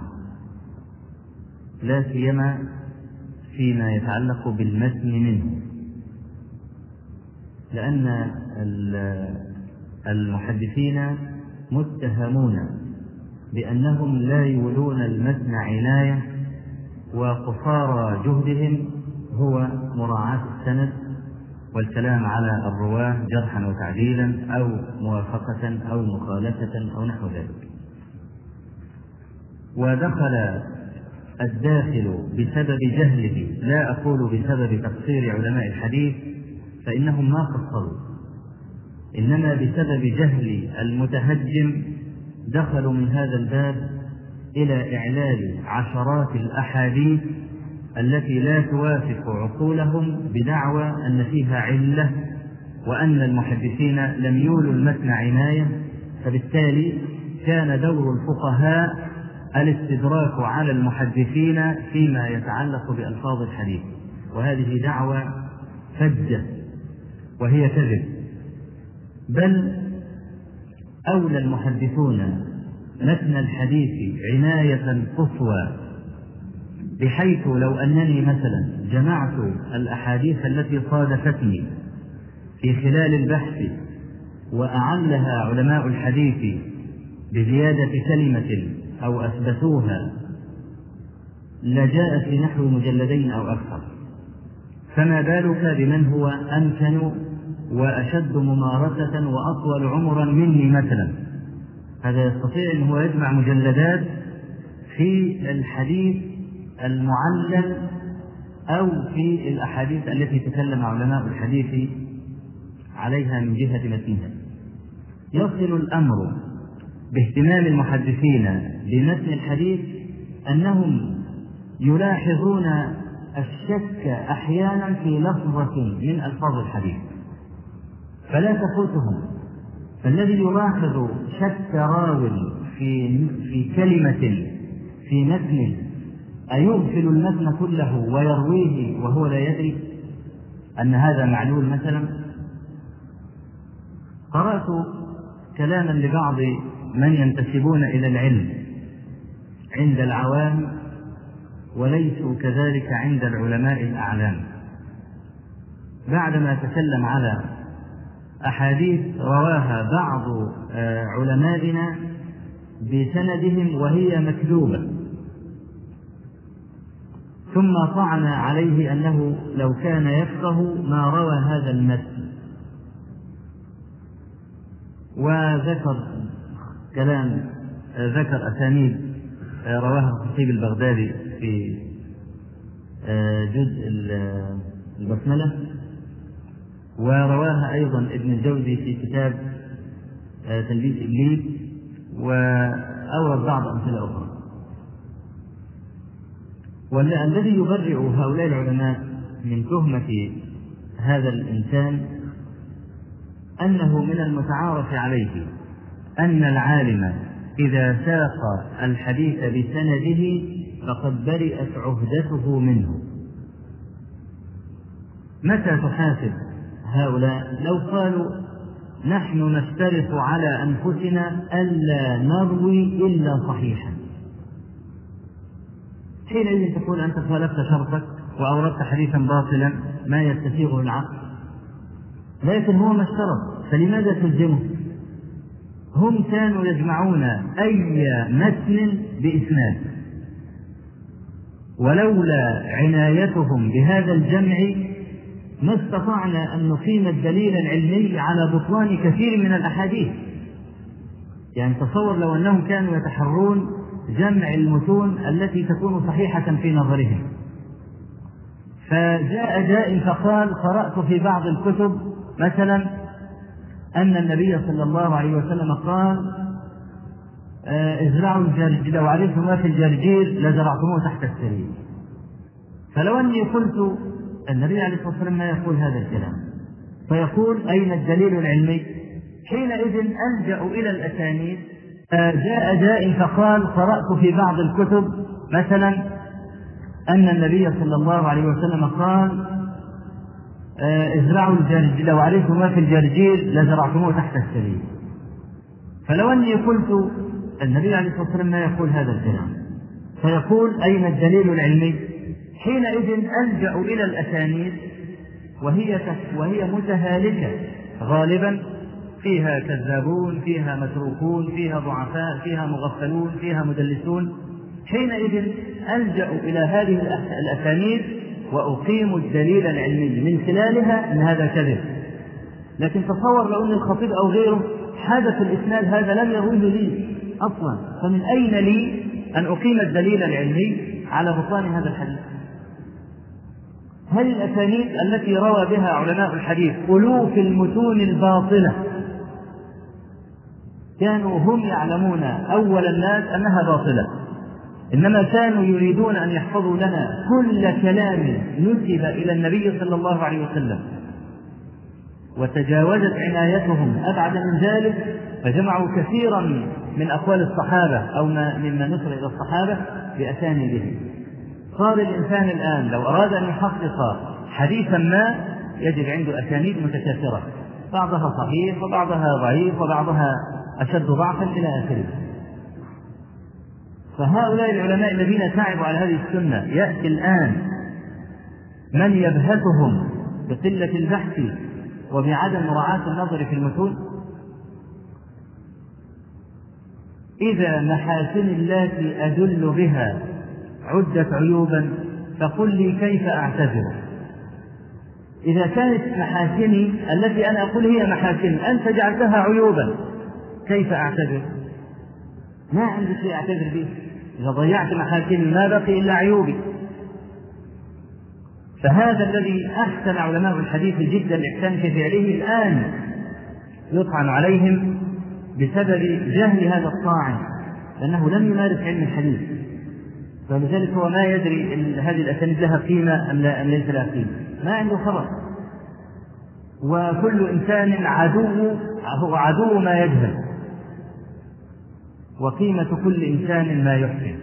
لا سيما فيما يتعلق بالمتن منه، لأن المحدثين متهمون بأنهم لا يولون المتن عناية، وقصارى جهدهم هو مراعاة السند والكلام على الرواة جرحا وتعديلا أو موافقة أو مخالفة أو نحو ذلك. ودخل الداخل بسبب جهله، لا أقول بسبب تقصير علماء الحديث فإنهم ما قصروا، إنما بسبب جهل المتهجم دخلوا من هذا الباب إلى إعلال عشرات الأحاديث التي لا توافق عقولهم بدعوى أن فيها علة وأن المحدثين لم يولوا المتن عناية، فبالتالي كان دور الفقهاء الاستدراك على المحدثين فيما يتعلق بألفاظ الحديث، وهذه دعوى فجة وهي كذب. بل أولى المحدثون متن الحديث عناية قصوى، بحيث لو أنني مثلا جمعت الأحاديث التي صادفتني في خلال البحث وأعلها علماء الحديث بزيادة كلمة أو أثبتوها لجاء في نحو مجلدين أو أكثر، فما بالك بمن هو أمكن وأشد ممارسة وأطول عمرا مني مثلا؟ هذا يستطيع أن هو يجمع مجلدات في الحديث المعلل أو في الأحاديث التي تكلم علماء الحديث عليها من جهة متنها. يصل الأمر باهتمام المحدثين بمتن الحديث أنهم يلاحظون الشك أحيانا في لفظة من ألفاظ الحديث فلا تفوتهم. فالذي يلاحظ شك راو في كلمة في متن أيغفل المتن كله ويرويه وهو لا يدري أن هذا معلول مثلا؟ قرأت كلاما لبعض من ينتسبون إلى العلم عند العوام وليسوا كذلك عند العلماء الأعلام، بعدما تكلم على أحاديث رواها بعض علمائنا بسندهم وهي مكذوبة، ثم طعن عليه أنه لو كان يفقه ما روى هذا المتن، وذكر كلام ذكر أسانيد رواها الخطيب البغدادي في جزء البسملة، ورواها أيضا ابن الجوزي في كتاب تلبيس إبليس، وأورد بعض أمثلة أخرى. والذي يبرئ هؤلاء العلماء من تهمة هذا الإنسان أنه من المتعارف عليه أن العالم إذا ساق الحديث بسنده فقد برئت عهدته منه. متى تحاسب هؤلاء؟ لو قالوا نحن نشترط على أنفسنا ألا نروي إلا صحيحا، حينئذ تقول أنت خالفت شرطك وأوردت حديثا باطلا ما يستسيغه العقل. لكن هو ما اشترط، فلماذا تلزمه؟ هم كانوا يجمعون أي متن بإسناد، ولولا عنايتهم بهذا الجمع ما استطعنا أن نقيم الدليل العلمي على بطلان كثير من الأحاديث. يعني تصور لو أنهم كانوا يتحرون جمع المتون التي تكون صحيحة في نظرهم، فجاء جاء فقال قرأت في بعض الكتب مثلا أن النبي صلى الله عليه وسلم قال ازرعوا الجرجير، لو عرفتم ما في الجرجير لزرعتموه تحت السرير. فلو أني قلت النبي عليه الصلاة والسلام ما يقول هذا الكلام، فيقول أين الدليل العلمي؟ حينئذ ألجأ إلى الأسانيد. جاء جاء فقال قرأت في بعض الكتب مثلا أن النبي صلى الله عليه وسلم قال ازرعوا الجرجير، لو عرفتم ما في الجرجير لزرعتموه تحت السرير. فلو أني قلت النبي عليه الصلاة والسلام ما يقول هذا الكلام، فيقول أين الدليل العلمي؟ حينئذ ألجأ إلى الأسانيد وهي متهالكة غالبا، فيها كذابون، فيها متروكون، فيها ضعفاء، فيها مغفلون، فيها مدلسون. حينئذ ألجأ إلى هذه الأسانيد وأقيم الدليل العلمي من خلالها أن هذا كذب. لكن تصور لو أن الخطيب أو غيره حدث الإسناد هذا لم يرويه لي أصلا، فمن أين لي أن أقيم الدليل العلمي على بطلان هذا الحديث؟ هل الأسانيد التي روى بها علماء الحديث ألوف المتون الباطلة كانوا هم يعلمون أول الناس أنها باطلة، إنما كانوا يريدون أن يحفظوا لنا كل كلام نسب إلى النبي صلى الله عليه وسلم، وتجاوزت عنايتهم أبعد من ذلك، فجمعوا كثيرا من أقوال الصحابة أو مما نسب إلى الصحابة بأسانيدهم. صار الإنسان الآن لو أراد أن يحقق حديثا ما يجد عنده أسانيد متكاثرة، بعضها صحيح وبعضها ضعيف وبعضها أشد ضعفا إلى آخره. فهؤلاء العلماء الذين تعبوا على هذه السنة يأتي الآن من يبهتهم بقلة البحث وبعدم مراعاة النظر في المتون. إذا محاسن التي أدل بها عدت عيوبا فقل لي كيف أعتذر. إذا كانت محاسني التي أنا أقول هي محاسن أنت جعلتها عيوبا كيف أعتذر؟ ما عندي شيء أعتذر به، إذا ضيعت محاسني ما بقي إلا عيوبي. فهذا الذي أحسن علماء الحديث جدا الإحسان في فعله الآن يطعن عليهم بسبب جهل هذا الطاعن، لأنه لم يمارس علم الحديث، فلذلك هو ما يدري إن هذه الأسانيد لها قيمة أم ليس لها قيمة، ما عنده خبر. وكل إنسان هو عدو ما يجهل، وقيمة كل إنسان ما يحسن.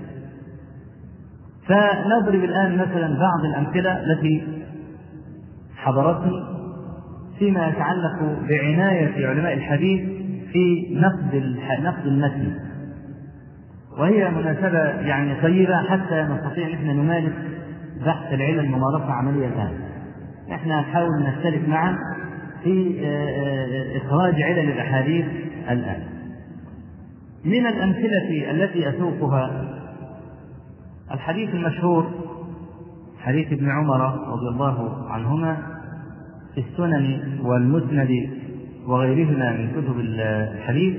فنضرب الآن مثلا بعض الأمثلة التي حضرتني فيما يتعلق بعناية علماء الحديث في نقد المتن، وهي مناسبة يعني طيبة حتى نستطيع نحن نمارس بحث العلم ممارسة عملية الآن. نحن نحاول نشترك معا في إخراج علل الأحاديث الآن. من الأمثلة التي أسوقها الحديث المشهور حديث ابن عمر رضي الله عنهما في السنن والمسند وغيرهما من كتب الحديث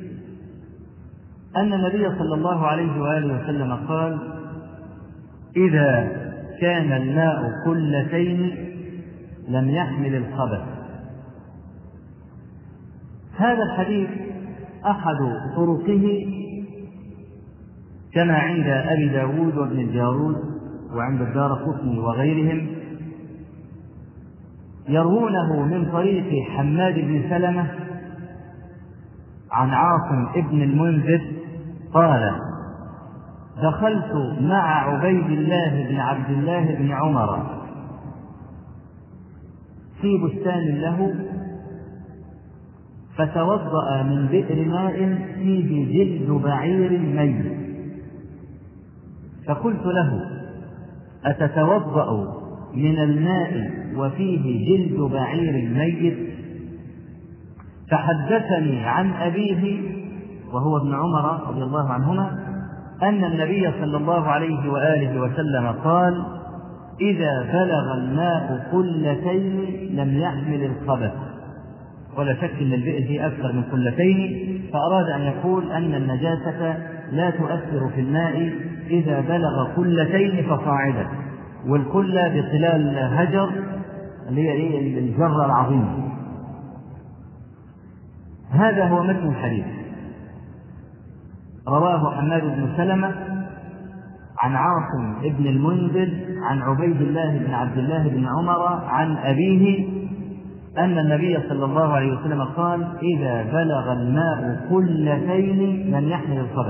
أن النبي صلى الله عليه وآله وسلم قال: إذا كان الماء قلتين لم يحمل الخبث. هذا الحديث أحد طرقه كما عند أبي داود وابن الجارود وعند الدارقطني وغيرهم يروونه من طريق حماد بن سلمة عن عاصم ابن المنذر قال: دخلت مع عبيد الله بن عبد الله بن عمر في بستان له فتوضأ من بئر ماء فيه جلد بعير ميت، فقلت له: أتتوضأ من الماء وفيه جلد بعير ميت؟ فحدثني عن أبيه وهو ابن عمر رضي الله عنهما أن النبي صلى الله عليه وآله وسلم قال: إذا بلغ الماء قلتين لم يحمل الخبث. ولا شك أن البئر فيه أكثر من قلتين، فأراد أن يقول أن النجاسة لا تؤثر في الماء إذا بلغ قلتين فصاعدا، والقلة بطلال هجر اللي هي الجرة العظيمة. هذا هو متن الحديث، رواه حماد بن سلمة عن عاصم ابن المنذر عن عبيد الله بن عبد الله بن عمر عن أبيه أن النبي صلى الله عليه وسلم قال: إذا بلغ الماء قلتين لم يحمل الخبث.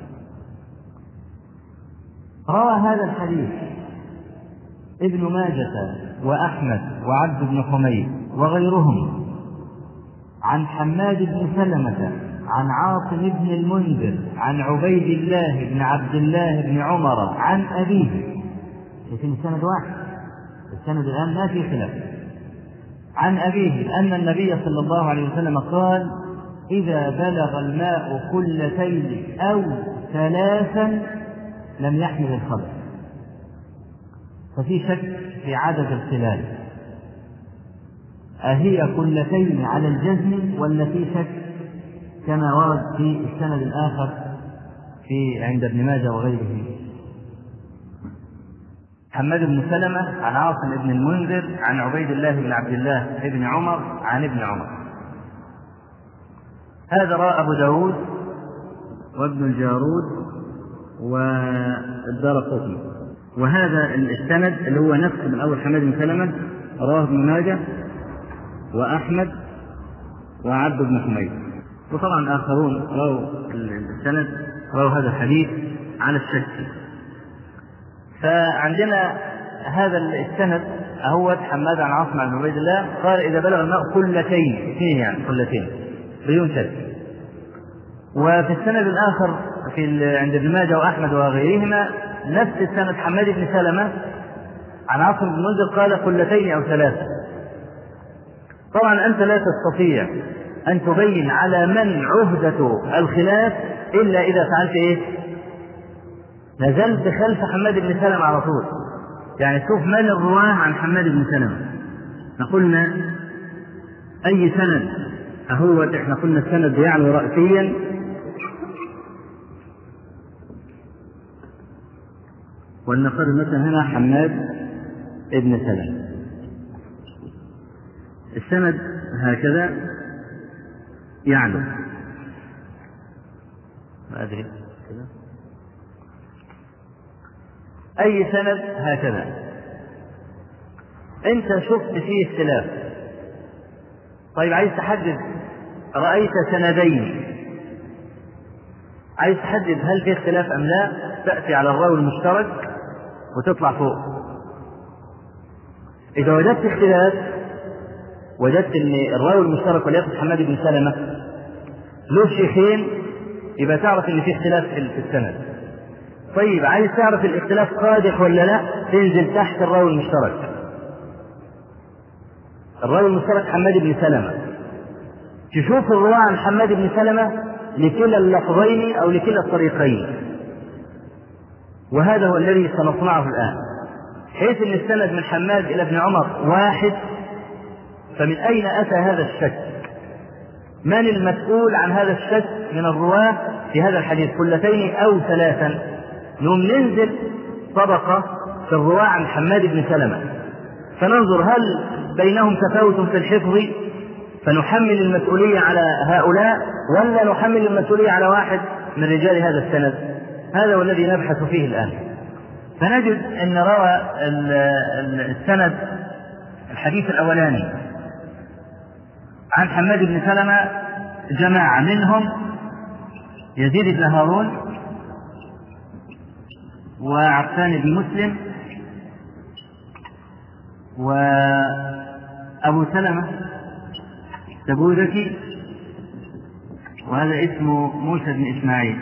روى هذا الحديث ابن ماجة وأحمد وعبد بن حميد وغيرهم عن حماد بن سلمة عن عاصم بن المنذر عن عبيد الله بن عبد الله بن عمر عن أبيه. لكن السند واحد، السند الآن ما في خلاف. عن أبيه أن النبي صلى الله عليه وسلم قال: إذا بلغ الماء قلتين أو ثلاثا لم يحمل الخبث. ففي شك في عدد الخلال، أهي كلتين على الجزم ولا في شك كما ورد في السند الآخر في عند ابن ماجه وغيره؟ حماد بن سلمة عن عاصم بن المنذر عن عبيد الله بن عبد الله بن عمر عن ابن عمر. هذا رواه أبو داود وابن الجارود والدارقطني. وهذا السند اللي هو نفسه من أول حماد بن سلمة رواه ابن ماجه وأحمد وعبد بن حميد، وطبعا آخرون رووا السند رووا هذا الحديث على الشك. فعندنا هذا السند أهوت حماد عن عاصم عن عبيد الله قال إذا بلغ الماء قلتين، اثنين يعني قلتين بدون شك. وفي السند الآخر عند ابن ماجه وأحمد وغيرهما نفس السند حماد بن سلمة عن عاصم بن المنذر قال قلتين أو ثلاثة. طبعا أنت لا تستطيع أن تبين على من عهدة الخلاف إلا إذا فعلت إيه؟ نزلت خلف حماد بن سلمة على طول. يعني شوف من الرواه عن حماد بن سلمة. قلنا أي سند أهو إحنا قلنا السند يعني رأسيا ولنقر مثلا هنا حماد بن سلمة، السند هكذا يعلو ما أدري كذا. أي سند هكذا أنت شفت فيه اختلاف. طيب عايز تحدد، رأيت سندين، عايز تحدد هل في اختلاف أم لا، تأتي على الراوي المشترك وتطلع فوق. إذا وجدت اختلاف، وجدت أن الراوي المشترك وليقصد حماد بن سلمة له شيخين، يبقى تعرف أن في اختلاف في السند. طيب عايز تعرف الاختلاف قادح ولا لا، تنزل تحت الراوي المشترك. الراوي المشترك حماد بن سلمة، تشوف الرواة عن حماد بن سلمة لكلا اللفظين أو لكلا الطريقين. وهذا هو الذي سنصنعه الآن، حيث أن السند من حماد إلى ابن عمر واحد. فمن أين أتى هذا الشك؟ من المسؤول عن هذا الشك من الرواة في هذا الحديث قلتين أو ثلاثا؟ نوم ننزل طبقة في الرواة عن حماد بن سلمة فننظر هل بينهم تفاوت في الحفظ فنحمل المسؤولية على هؤلاء، ولا نحمل المسؤولية على واحد من رجال هذا السند. هذا هو الذي نبحث فيه الآن. فنجد أن روى السند الحديث الأولاني عن حماد بن سلمة جماعة، منهم يزيد بن هارون وعفان بن مسلم وأبو سلمة تبوذكي، وهذا اسمه موسى بن إسماعيل،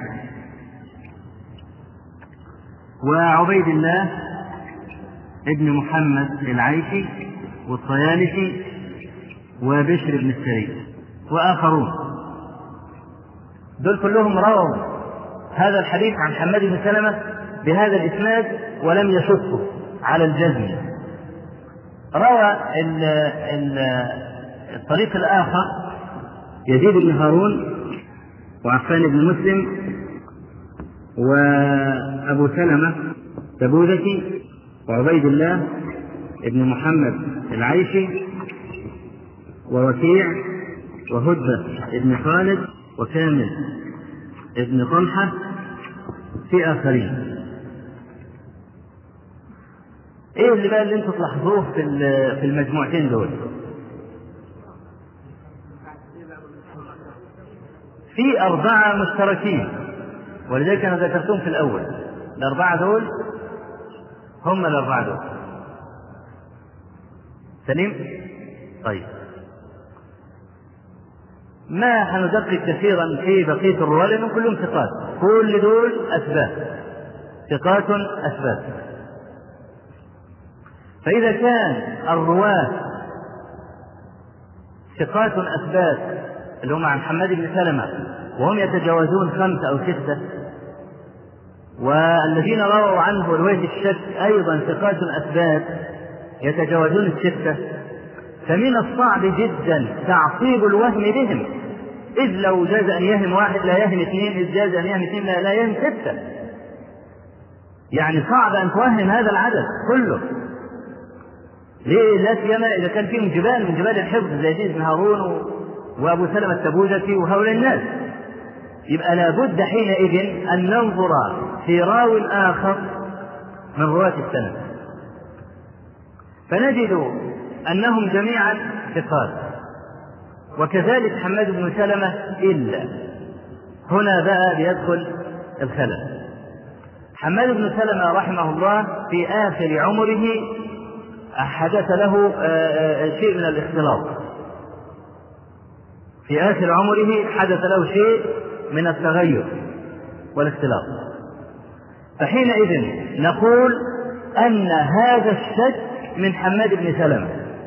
وعبيد الله ابن محمد العيشي والطيالسي وبشر بن السري وآخرون. دول كلهم رووا هذا الحديث عن حماد بن سلمة بهذا الإسناد ولم يشكوا على الجزم. روى الطريق الآخر يزيد بن هارون وعفان بن مسلم وأبو سلمة تبوذكي وعبيد الله ابن محمد العيشي ووكيع وهدبة ابن خالد وكامل ابن طلحة في آخرين. ايه اللي بقى اللي انتوا تلاحظوه في المجموعتين دول؟ في 4 مشتركين، ولذلك أنا ذكرتهم في الأول. ال4 دول هم ال4 دول. سليم؟ طيب ما هندقق كثيرا في بقية الرواة لأنهم كلهم ثقات، كل دول أثبات، ثقات أثبات. فإذا كان الرواة ثقات أثبات اللي هم عن حماد بن سلمة وهم يتجاوزون 5 أو 6، والذين رووا عنه رواية الشك أيضا ثقات أثبات يتجاوزون الستة، فمن الصعب جدا تعصيب الوهم بهم، إذ لو جاز أن يهم واحد لا يهم اثنين، إذ جاز أن يهم اثنين لا يهم ستة. يعني صعب أن توهم هذا العدد كله. ليه؟ لا سيما إذا كان فيهم جبال من جبال الحفظ زي يزيد بن هارون وأبو سلمة التبوذكي وهؤلاء الناس. يبقى لابد حينئذ أن ننظر في راو آخر من رواة السند، فنجد أنهم جميعا ثقات، وكذلك حماد بن سلمة، إلا هنا بقى بيدخل الخلل. حماد بن سلمة رحمه الله في آخر عمره حدث له شيء من الاختلاط، في آخر عمره حدث له شيء من التغير والاختلاط، فحينئذ نقول أن هذا الشك من حماد بن سلمة.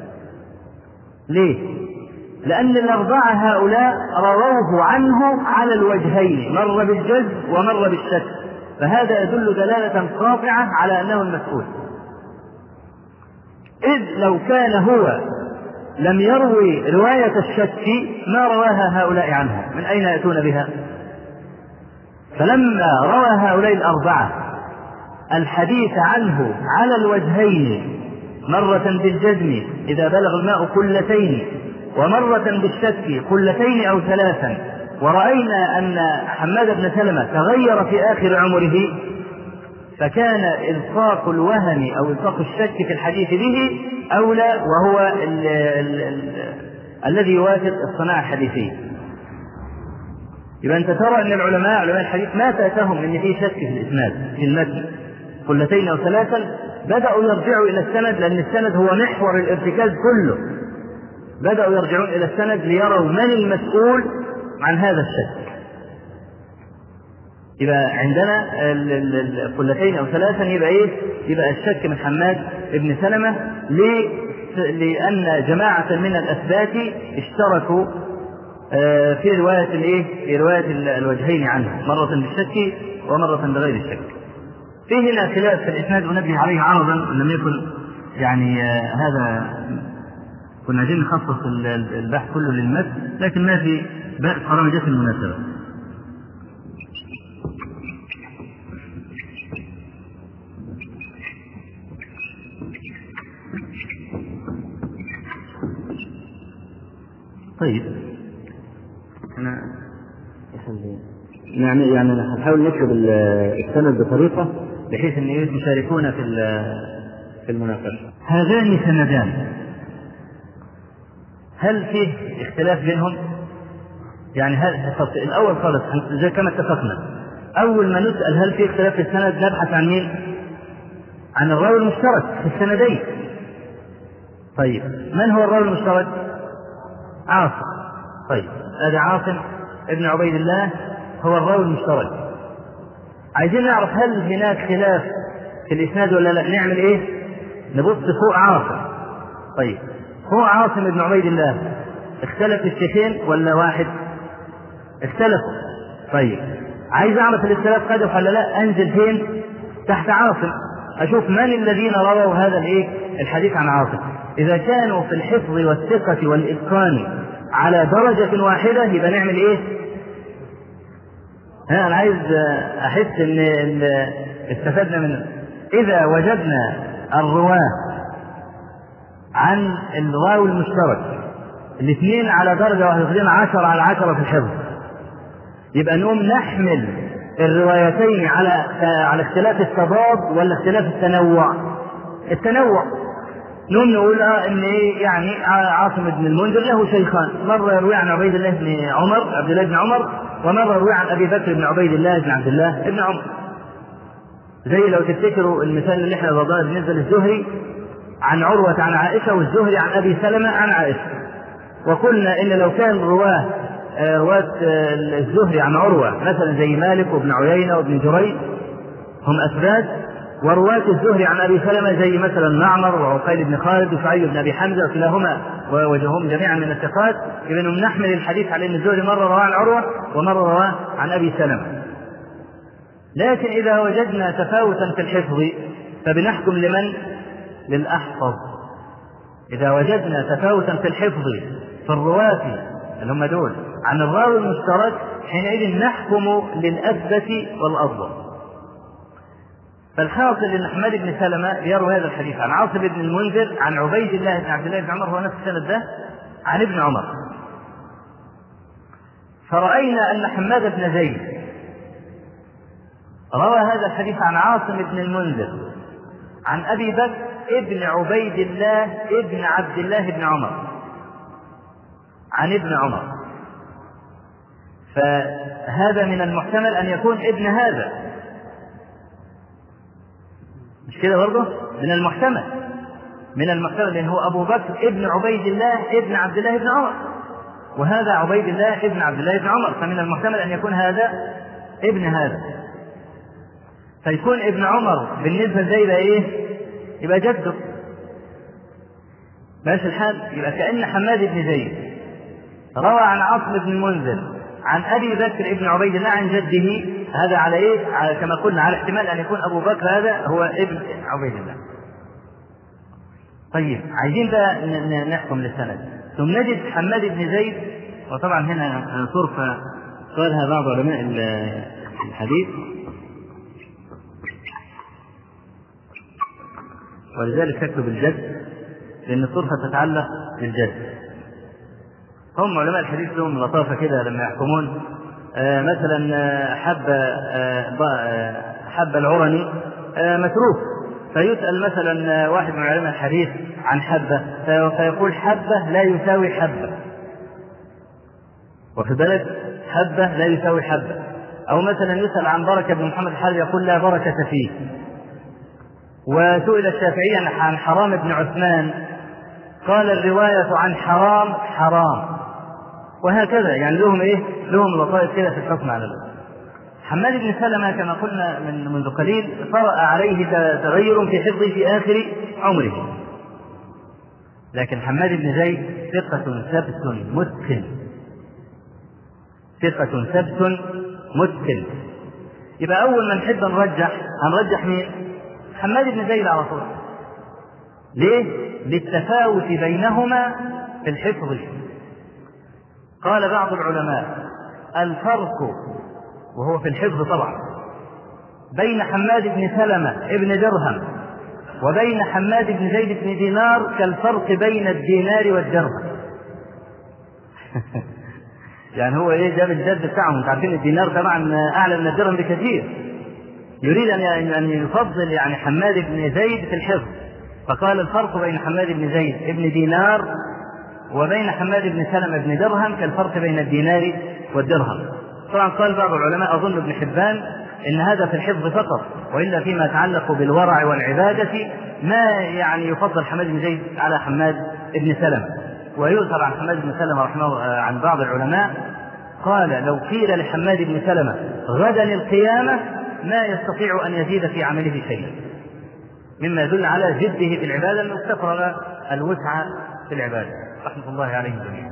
ليه؟ لأن الأربعة هؤلاء رووه عنه على الوجهين، مر بالجزم ومر بالشك، فهذا يدل دلالة قاطعة على أنه المسؤول. إذ لو كان هو لم يروي رواية الشك ما رواها هؤلاء عنه، من أين يأتون بها؟ فلما روى هؤلاء الأربعة الحديث عنه على الوجهين، مرة بالجزم إذا بلغ الماء قلتين، ومرة بالشك قلتين أو ثلاثا، ورأينا أن حماد بن سلمة تغير في آخر عمره، فكان إلصاق الوهم أو إلصاق الشك في الحديث به أولى، وهو الذي يوافق الصناعة الحديثية. يبقى أنت ترى أن علماء الحديث ما تأتهم أن في شك في الإسناد في المتن قلتين أو ثلاثا، بدأوا يرجعوا إلى السند، لأن السند هو محور الارتكاز كله. بدأوا يرجعون إلى السند ليروا من المسؤول عن هذا الشك. يبقى عندنا قلتين أو ثلاثا، يبقى إيه؟ يبقى الشك من حماد بن سلمة. لأن جماعة من الأثبات اشتركوا في رواية الإيه؟ في رواية الوجهين عنه، مرة بالشك ومرة بغير الشك. في هنا خلاف في الإسناد أنبه عليه عرضا، لم يكن يعني هذا كنا عايزين نخصص البحث كله للمتن، لكن ما في بأس طالما جاءت المناسبة. طيب يعني هنحاول نكتب السند بطريقة بحيث ان يشاركون في المناقشة. هذان سندان، هل فيه اختلاف بينهم؟ يعني الأول خالص زي كما اتفقنا، أول ما نسأل هل فيه اختلاف في السند نبحث عن مين؟ عن الراوي المشترك في السندين. طيب من هو الراوي المشترك؟ عاصم. طيب هذا عاصم ابن عبيد الله هو الراوي المشترك. عايزين نعرف هل هناك خلاف في الإسناد ولا لا. نعمل إيه؟ نبص فوق عاصم. طيب هو عاصم ابن عبيد الله اختلف الشيخين ولا واحد؟ اختلفوا. طيب عايز أعرف الاختلاف قدح ولا لا، أنزل فين؟ تحت عاصم، أشوف من الذين رووا هذا الحديث عن عاصم. إذا كانوا في الحفظ والثقة والإتقان على درجة واحدة يبقى نعمل إيه؟ أنا عايز أحس إن استفدنا منه. إذا وجدنا الرواة عن الراوي المشترك الاثنين على درجة واحدة، 10 على 10 في الحفظ، يبقى نقوم نحمل الروايتين على اختلاف التضاد ولا اختلاف التنوع. نقوم نقول ان يعني عاصم بن المنذر له شيخان، مرة يروي عن عبد الله بن عمر، ومرة يروي عن ابي بكر بن عبيد الله بن عبد الله بن عمر. زي لو تفتكروا المثال اللي احنا ضربناه بالنسبة للزهري عن عروة عن عائشة، والزهري عن ابي سلمة عن عائشة، وقلنا ان لو كان رواة الزهري عن عروة مثلا زي مالك وابن عيينة وابن جريج هم أثبات، ورواة الزهري عن أبي سلمة زي مثلا معمر وعقيل بن خالد وشعيب بن أبي حمزة، وكلاهما وجههم جميعا من الثقات، إذا نحمل الحديث على أن الزهري مرة رواه عن عروة ومرة رواه عن أبي سلمة. لكن إذا وجدنا تفاوتا في الحفظ فبنحكم لمن؟ للأحفظ. إذا وجدنا تفاوتا في الحفظ في الرواة اللي هم دول عن الراوي المشترك حينئذ نحكم للأثبت والأضبط. فالحاصل أن حماد بن سلمة يروي هذا الحديث عن عاصم بن المنذر عن عبيد الله بن عبد الله بن عمر، هو نفس السند ده، عن ابن عمر. فرأينا أن حماد بن زيد روى هذا الحديث عن عاصم بن المنذر عن أبي بكر ابن عبيد الله ابن عبد الله بن عمر عن ابن عمر، فهذا من المحتمل أن يكون ابن هذا، مش كده برضه؟ من المحتمل لأنه أبو بكر ابن عبيد الله ابن عبد الله بن عمر، وهذا عبيد الله ابن عبد الله بن عمر، فمن المحتمل أن يكون هذا ابن هذا، فيكون ابن عمر بالنسبة لزيد إيه؟ يبقى جده. ماشي الحال. يبقى كأن حماد بن زيد روى عن عاصم بن المنذر عن أبي بكر ابن عبيد الله عن جده، هذا على إيه؟ على كما قلنا على احتمال أن يكون أبو بكر هذا هو ابن عبيد الله. طيب عايزين بقى نحكم للسند، ثم نجد حماد بن زيد، وطبعا هنا طرفة قالها بعض علماء الحديث ولذلك تكتب الجد، لأن الطرفة تتعلق بالجد. هم علماء الحديث لهم لطافة كده لما يحكمون، مثلا حب العرني متروك، فيسأل مثلا واحد من علماء الحديث عن حبة فيقول حبة لا يساوي حبة، وفي بالك حبة لا يساوي حبة. أو مثلا يسأل عن بركة بن محمد الحارث يقول لا بركة فيه. وسئل الشافعي عن حرام بن عثمان قال الرواية عن حرام حرام، وهكذا. يعني لهم إيه؟ لهم لطائف كده في الحكم على الله. حماد بن سلمة كما قلنا منذ قليل طرأ عليه تغير في حفظه في آخر عمره، لكن حماد بن زيد ثقة ثبت متقن. يبقى أول ما نحب هنرجح مين؟ حماد بن زيد على طول. ليه؟ للتفاوت بينهما في الحفظ. قال بعض العلماء الفرق، وهو في الحفظ طبعا، بين حماد بن سلمة ابن درهم وبين حماد بن زيد بن دينار كالفرق بين الدينار والدرهم. يعني هو ايه؟ جاب الجد بتاعهم، انتوا عارفين الدينار طبعا اعلى من الدرهم بكثير، يريد ان يفضل يعني حماد بن زيد في الحفظ، فقال الفرق بين حماد بن زيد ابن دينار وبين حماد بن سلمة بن درهم كالفرق بين الدينار والدرهم. طبعا قال بعض العلماء أظن ابن حبان إن هذا في الحفظ فقط، وإلا فيما يتعلق بالورع والعبادة ما يعني يفضل حماد بن زيد على حماد بن سلمة. ويذكر عن حماد بن سلمة رحمه عن بعض العلماء قال لو قيل لحماد بن سلمة غدا القيامة ما يستطيع أن يزيد في عمله شيئا، مما يدل على جده في العبادة أنه استفرغ الوسع في العبادة رحمة الله عليه جميعا.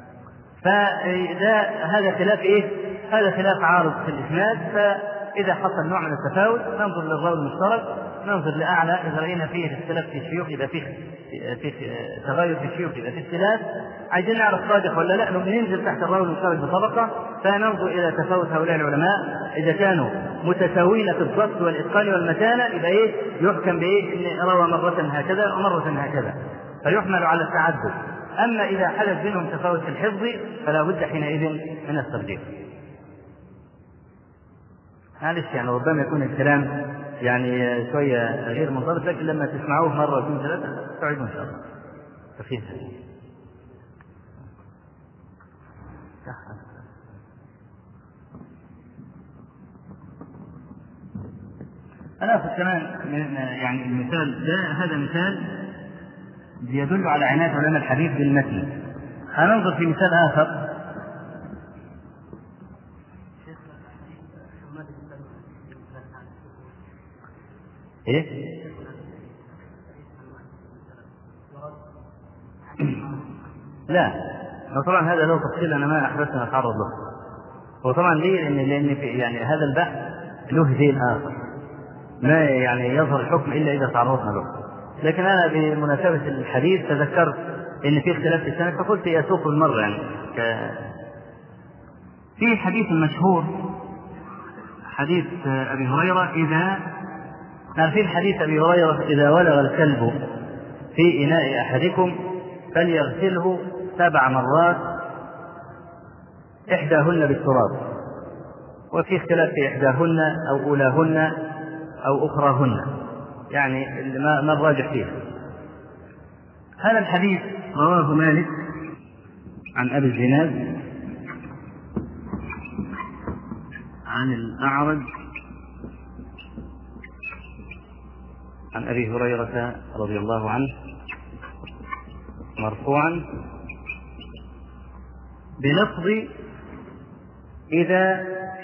هذا خلاف إيه؟ هذا خلاف عارض في الإسناد. فإذا حصل نوع من التفاوت ننظر للراوي المشترك، ننظر لأعلى، إذا رأينا فيه اختلاف في الشيوخ إذا فيه تغير في الشيوخ إذا فيه اختلاف عايزين نعرف صادق ولا لا، ننزل تحت الراوي المشترك بطبقة فننظر إلى تفاوت هؤلاء العلماء. إذا كانوا متساوين في الضبط والإتقان والمتانة يبقى إيه؟ يحكم بإيه؟ إن روى مرة هكذا ومرة هكذا، فيحمل على التعدد. أما إذا حدث بينهم تفاوت في الحفظ فلا بد حينئذ من الترجيح. معلش يعني ربما يكون الكلام يعني شوية غير منضبط، لكن لما تسمعوه مرة واثنين ثلاثة تعيدوا إن شاء الله. تفيد أنا أخذ كمان يعني المثال ده، هذا مثال يدل على عناية علماء الحديث بالمتن. هننظر في مثال آخر. إيه؟ لا طبعا هذا له تفصيل أنا ما أحببت أن أتعرض له. وطبعا ليه؟ لأن في يعني هذا البحث له ذيل آخر، ما يعني يظهر الحكم إلا إذا تعرضنا له. لكن أنا بمناسبة الحديث تذكرت إن في اختلاف في السند فقلت يسوق المرة يعني في حديث مشهور، حديث أبي هريرة، إذا عارفين حديث أبي هريرة إذا ولغ الكلب في إناء أحدكم فليغسله 7 مرات إحداهن بالتراب، وفي اختلاف في إحداهن أو أولاهن أو أخراهن، يعني ما الراجح فيه. هذا الحديث رواه مالك عن أبي الزناد عن الأعرج عن أبي هريرة رضي الله عنه مرفوعا بلفظ إذا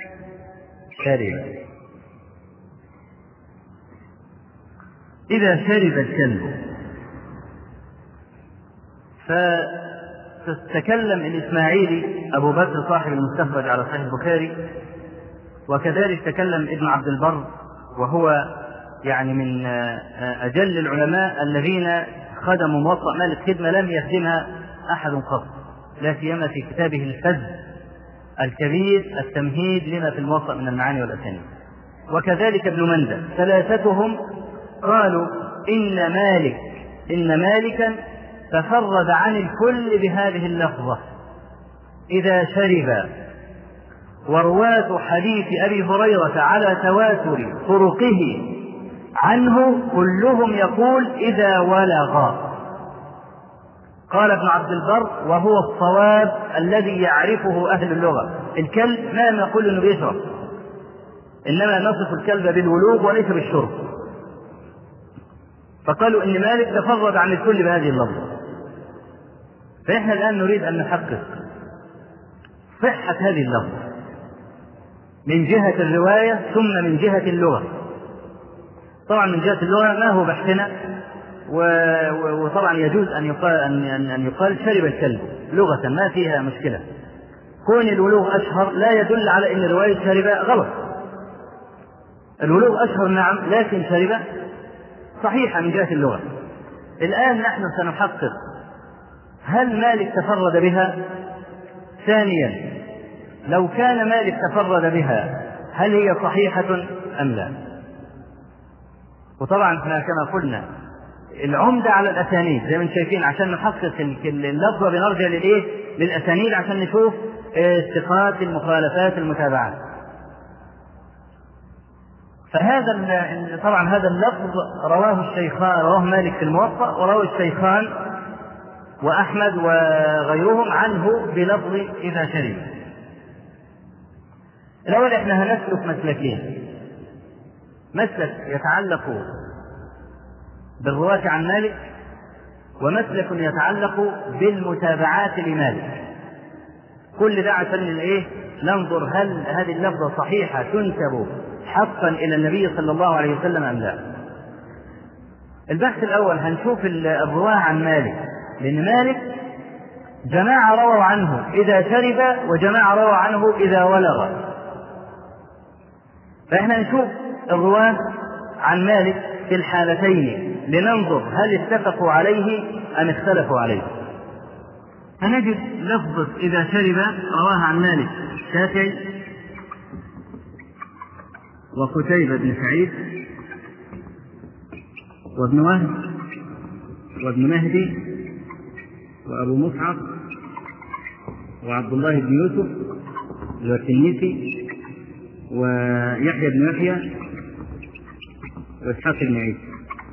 شرب الكلب. فتتكلم الإسماعيلي أبو بكر صاحب المستخرج على صحيح البخاري، وكذلك تكلم ابن عبد البر وهو يعني من أجل العلماء الذين خدموا موطأ مالك خدمة لم يخدمها أحد قط، لا سيما في كتابه الفذ الكبير التمهيد لما في الموطأ من المعاني والأسانيد. وكذلك ابن مندى، ثلاثتهم قالوا إن مالكا تفرد عن الكل بهذه اللفظة إذا شرب، ورواة حديث أبي هريرة على تواتر طرقه عنه كلهم يقول إذا ولغ. قال ابن عبد البر وهو الصواب الذي يعرفه أهل اللغة، الكلب ما نقول إنه بيشرب، إنما نصف الكلب بالولوغ وليس بالشرب. فقالوا إن مالك تفرد عن الكل بهذه اللفظة. فإحنا الآن نريد أن نحقق صحة هذه اللفظة من جهة الرواية ثم من جهة اللغة. طبعا من جهة اللغة ما هو بحثنا، وطبعا يجوز أن يقال شرب الكلب لغة ما فيها مشكلة. كون الولوغ أشهر لا يدل على أن رواية شرب غلط. الولوغ أشهر نعم، لكن شرب صحيحة من جهة اللغة. الآن نحن سنحقق هل مالك تفرد بها؟ ثانيا لو كان مالك تفرد بها هل هي صحيحة أم لا؟ وطبعا كما قلنا العمدة على الأسانيد زي ما انتم شايفين، عشان نحقق اللفظة بنرجع للأسانيد عشان نشوف الثقات المخالفات المتابعات. فهذا طبعا هذا اللفظ رواه الشيخان، رواه مالك في الموطأ، ورواه الشيخان وأحمد وغيرهم عنه بلفظ إذا شرب. الأول احنا هنسلك مسلكين، مسلك يتعلق بالرواة عن مالك، ومسلك يتعلق بالمتابعات لمالك. كل ده عشان ننظر هل هذه اللفظة صحيحة تنسب حقا إلى النبي صلى الله عليه وسلم أم لا. البحث الأول هنشوف الرواة عن مالك، لأن مالك جماعة رووا عنه إذا شرب وجماعة رووا عنه إذا ولغ. فإحنا نشوف الرواة عن مالك في الحالتين لننظر هل اتفقوا عليه أم اختلفوا عليه. هنجد لفظة إذا شرب رواه عن مالك الشافعي وقتيبة بن سعيد وابن وهب وابن مهدي وأبو مصعب وعبد الله بن يوسف والتنيسي ويحيى بن يحيى وإسحاق بن عيسى.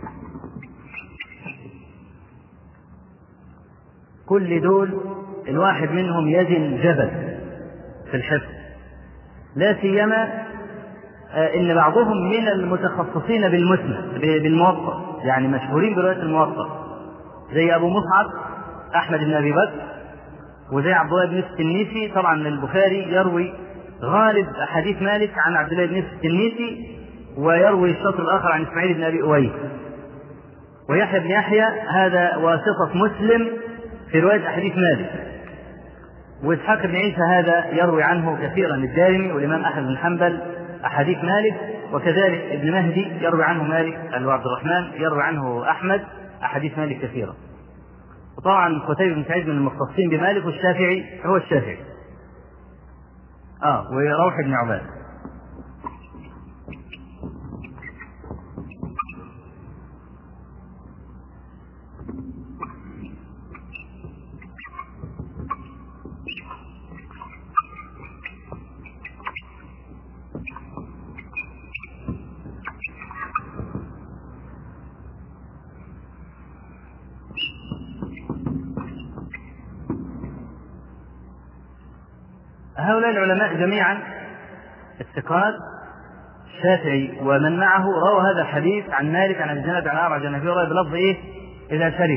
كل دول الواحد منهم يزن جبل في الحفظ، لا سيما إن بعضهم من المتخصصين بالموطأ، يعني مشهورين برواية الموطأ، زي أبو مصعب أحمد بن أبي بكر، وزي عبد الله بن التنيسي. طبعا البخاري يروي غالب أحاديث مالك عن عبد الله بن التنيسي، ويروي الشطر الآخر عن إسماعيل بن أبي أويس. ويحيى بن يحيى هذا واسطة مسلم في رواية أحاديث مالك. وإسحاق بن عيسى هذا يروي عنه كثيرا الدارمي والإمام أحمد بن حنبل أحاديث مالك، وكذلك ابن مهدي يروي عنه مالك عبد الرحمن يروي عنه أحمد أحاديث مالك كثيرة. وطبعا قتيبة بن سعيد من المختصين بمالك، والشافعي هو الشافعي وروح بن عباد. هؤلاء العلماء جميعا الثقات الشافعي ومن معه روى هذا الحديث عن مالك عن الزناد عن أعرج عن أبي هريرة بلفظ إذا شرب.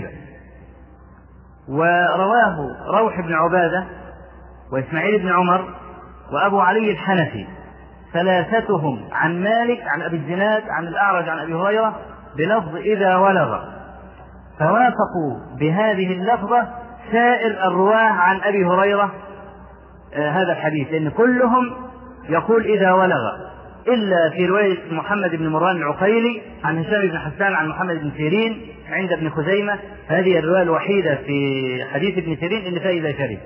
ورواه روح بن عبادة وإسماعيل بن عمر وأبو علي الحنفي ثلاثتهم عن مالك عن أبي الزناد عن الأعرج عن أبي هريرة بلفظ إذا ولغ، فوافقوا بهذه اللفظة سائر الرواه عن أبي هريرة هذا الحديث، لأن كلهم يقول إذا ولغ، إلا في رواية محمد بن مروان العقيلي عن هشام بن حسان عن محمد بن سيرين عند ابن خزيمة. هذه الرواية الوحيدة في حديث ابن سيرين اللي فيها إذا شرب.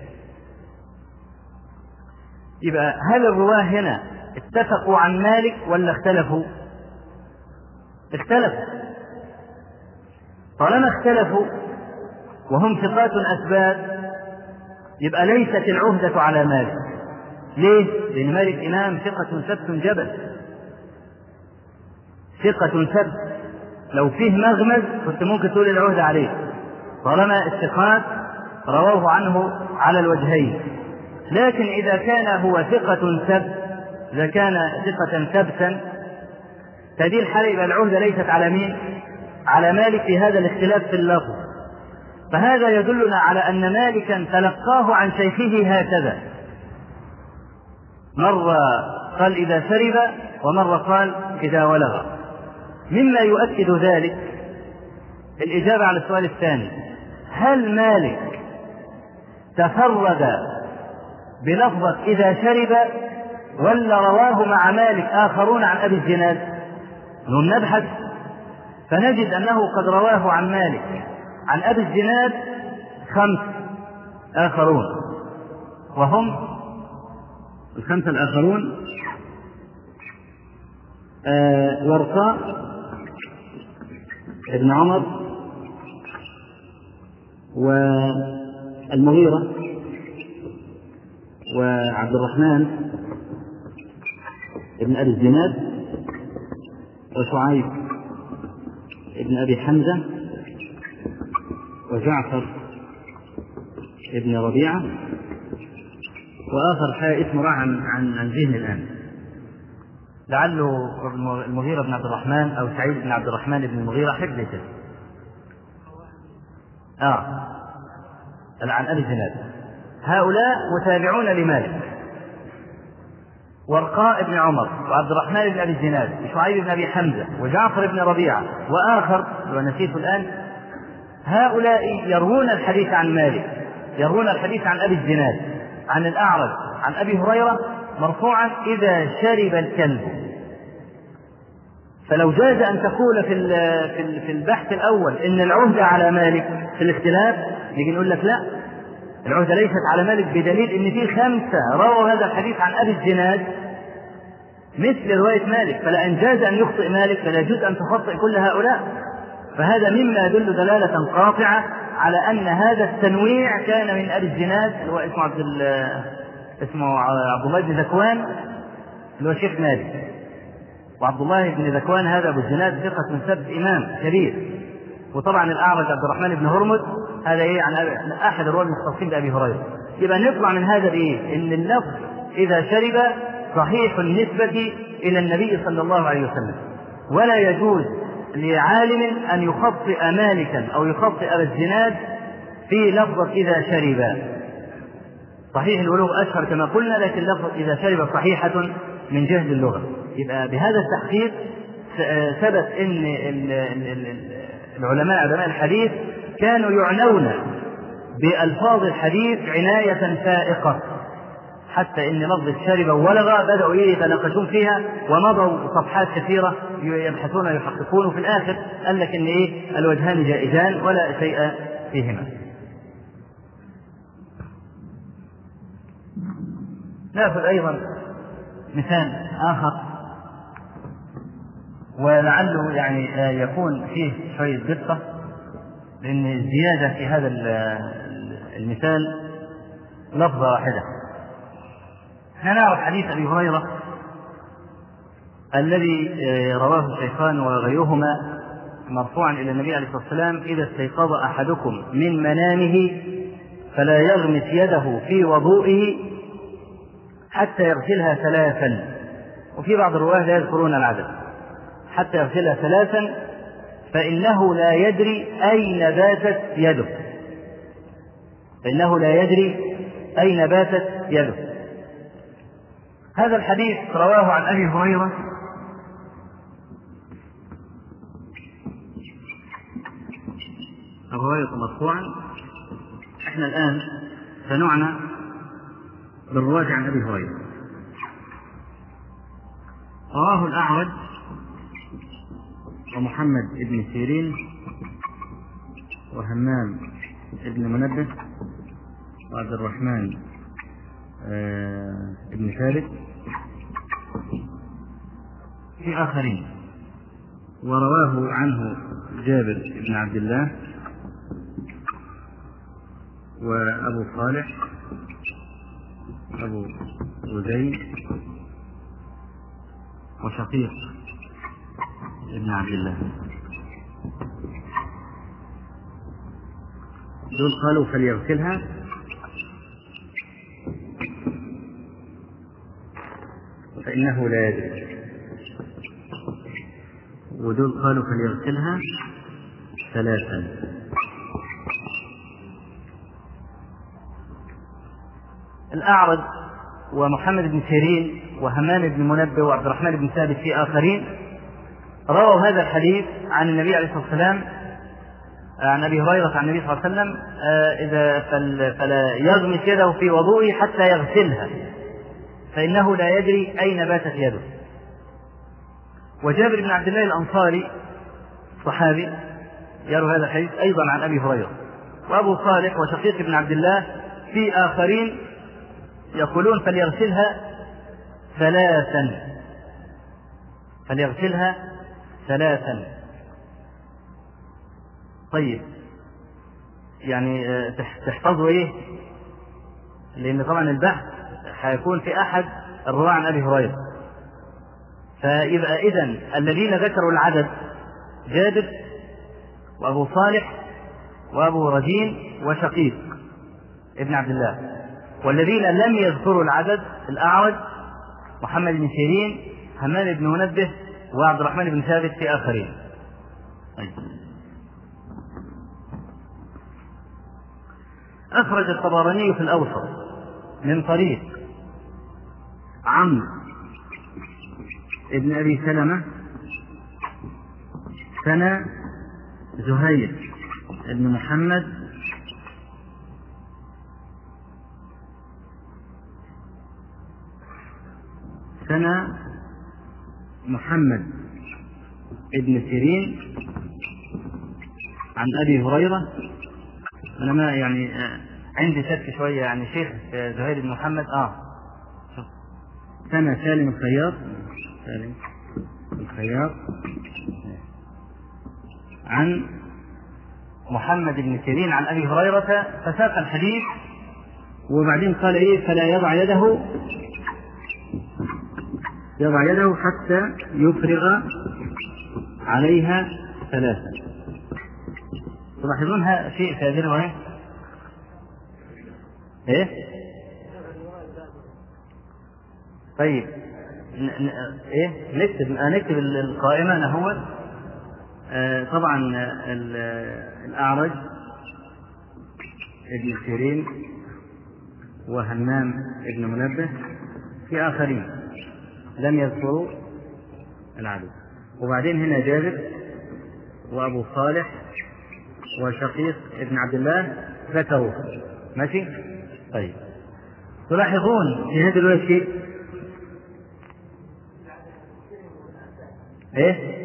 يبقى هل الرواه هنا اتفقوا عن مالك ولا اختلفوا؟ اختلفوا. طالما اختلفوا وهم ثقات أثبات يبقى ليست العهدة على مالك. ليه؟ لأن مالك إمام ثقة ثبت جبل، ثقة ثبت، لو فيه مغمز كنت ممكن تقول العهدة عليه طالما الثقات رواه عنه على الوجهين. لكن إذا كان هو ثقة ثبت، إذا كان ثقة ثبتا فهذه الحالة يبقى العهدة ليست على مين؟ على مالك في هذا الاختلاف في اللفظ. فهذا يدلنا على أن مالكا تلقاه عن شيخه هكذا، مرة قال إذا شرب ومرة قال إذا ولغ. مما يؤكد ذلك الإجابة على السؤال الثاني: هل مالك تفرد بلفظة إذا شرب ولا رواه مع مالك آخرون عن أبي الزناد؟ نبحث فنجد أنه قد رواه عن مالك عن أبي الزناد 5 آخرون، وهم ال5 الآخرون ورقاء ابن عمر والمغيرة وعبد الرحمن ابن أبي الزناد وشعيب ابن أبي حمزة وجعفر ابن ربيعة وآخر اسمه راح عن ذهن الآن، لعله المغيرة بن عبد الرحمن أو سعيد بن عبد الرحمن بن المغيرة حفظته عن أبي الزناد. هؤلاء متابعون لمالك: ورقاء بن عمر وعبد الرحمن بن أبي الزناد وشعيب بن أبي حمزة وجعفر بن ربيعة وآخر ونسيت الآن. هؤلاء يروون الحديث عن مالك، يروون الحديث عن أبي الزناد عن الأعرج عن أبي هريرة مرفوعا إذا شرب الكلب. فلو جاز أن تقول في البحث الأول إن العهدة على مالك في الاختلاف، نيجي نقول لك لا، العهدة ليست على مالك، بدليل إن في 5 رووا هذا الحديث عن أبي الزناد مثل رواية مالك، فلأن جاز أن يخطئ مالك فلا يجوز أن تخطئ كل هؤلاء. فهذا مما يدل دلالة قاطعة على أن هذا التنويع كان من أبي الزناد اللي هو اسمه عبد الله بن ذكوان اللي هو شيخ مالك، وعبد الله بن ذكوان هذا أبو الزناد ثقة ثبت إمام كبير. وطبعا الأعرج عبد الرحمن بن هرمز هذا عن أحد الرواة المختصين بأبي هريرة. يبقى نطلع من هذا إن اللفظ إذا شرب صحيح النسبة إلى النبي صلى الله عليه وسلم، ولا يجوز لعالم أن يخطئ مالكا أو يخطئ أبا الزناد في لفظة إذا شرب. صحيح الولوغ أشهر كما قلنا، لكن لفظة إذا شرب صحيحة من جهة اللغة. يبقى بهذا التحقيق ثبت أن علماء الحديث كانوا يعنون بألفاظ الحديث عناية فائقة، حتى إن لفظة شرب وولغ بدأوا يتناقشون فيها ومضوا صفحات كثيرة يبحثون ويحققون، وفي الآخر قال لك إن الوجهان جائزان ولا شيء فيهما. نأخذ أيضا مثال آخر ولعله يكون فيه شوية دقة، لأن الزيادة في هذا المثال لفظة واحدة. نعرف حديث أبي هريرة الذي رواه الشيخان وغيرهما مرفوعا إلى النبي عليه الصلاة والسلام: إذا استيقظ أحدكم من منامه فلا يغمس يده في وضوئه حتى يغسلها ثلاثا، وفي بعض الرواة لا يذكرون العدد، حتى يغسلها ثلاثا فإنه لا يدري أين باتت يده، فإنه لا يدري أين باتت يده. هذا الحديث رواه عن أبي هريرة مرفوعا. احنا الآن سنعنى بالرواية عن أبي هريرة. رواه الأعرج ومحمد بن سيرين وهمام بن منبه وعبد الرحمن بن ثابت في آخرين، ورواه عنه جابر بن عبد الله وأبو صالح أبو وزيد وشقيق ابن عبد الله. دول قالوا فليغسلها فإنه لا يدري، ودول قالوا فليغسلها ثلاثا. الأعرج ومحمد بن سيرين وهمام بن منبه وعبد الرحمن بن ثابت في آخرين رووا هذا الحديث عن النبي عليه الصلاة والسلام، عن أبي هريرة عن النبي صلى الله عليه وسلم: فلا يغمس يده في وضوئه حتى يغسلها فإنه لا يدري أين باتت يده. وجابر بن عبد الله الأنصاري صحابي يروي هذا الحديث أيضا عن أبي هريرة، وأبو صالح وشقيق بن عبد الله في آخرين يقولون فليغسلها ثلاثا، فليغسلها ثلاثا. طيب تحفظوا لأن طبعا البحث هيكون في أحد الرواة عن أبي هريرة، فيبقى إذن الذين ذكروا العدد جابر وأبو صالح وأبو رجين وشقيق ابن عبد الله، والذين لم يذكروا العدد الأعرج محمد بن سيرين همام بن منبه وعبد الرحمن بن ثابت في آخرين. أخرج الطبراني في الأوسط من طريق عمرو ابن أبي سلمة ثنا زهير ابن محمد ثنا محمد ابن سيرين عن أبي هريرة. أنا ما عندي شك شوية شيخ زهير بن محمد ثنا سالم الخياط عن محمد بن سيرين عن أبي هريرة، فساق الحديث وبعدين قال فلا يضع يده حتى يفرغ عليها ثلاثة. تلاحظونها شيء في هذه الرواية طيب نكتب القائمة نهوت. طبعا الأعرج ابن سيرين وهمام ابن منبه في آخرين لم يذكروا العدد، وبعدين هنا جابر وأبو صالح وشقيق ابن عبد الله ذكروا. ماشي. طيب تلاحظون في هذا الوجه شيء؟ ايه؟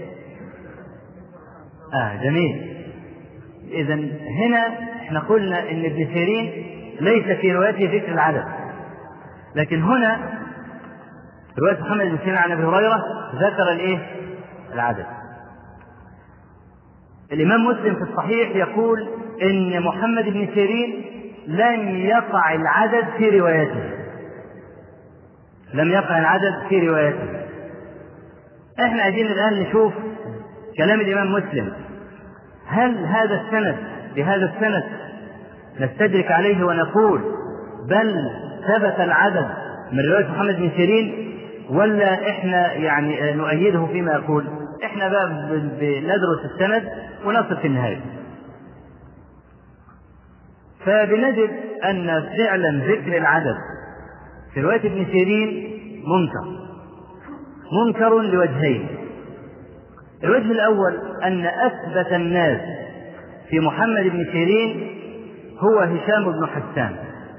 جميل. إذن هنا احنا قلنا ان ابن سيرين ليس في روايته ذكر العدد، لكن هنا رواية محمد بن سيرين عن ابي هريرة ذكر الايه؟ العدد. الإمام مسلم في الصحيح يقول إن محمد بن سيرين لم يقع العدد في روايته، لم يقع العدد في روايته. احنا عايزين الآن نشوف كلام الإمام مسلم، هل هذا السند بهذا السند نستدرك عليه ونقول بل ثبت العدد من رواية محمد بن سيرين، ولا احنا يعني نؤيده فيما يقول؟ احنا بقى بندرس السند ونصل في النهاية. فبنجد أن فعلا ذكر العدد في رواية ابن سيرين منكر لوجهين. الوجه الأول أن أثبت الناس في محمد بن سيرين هو هشام بن حسان،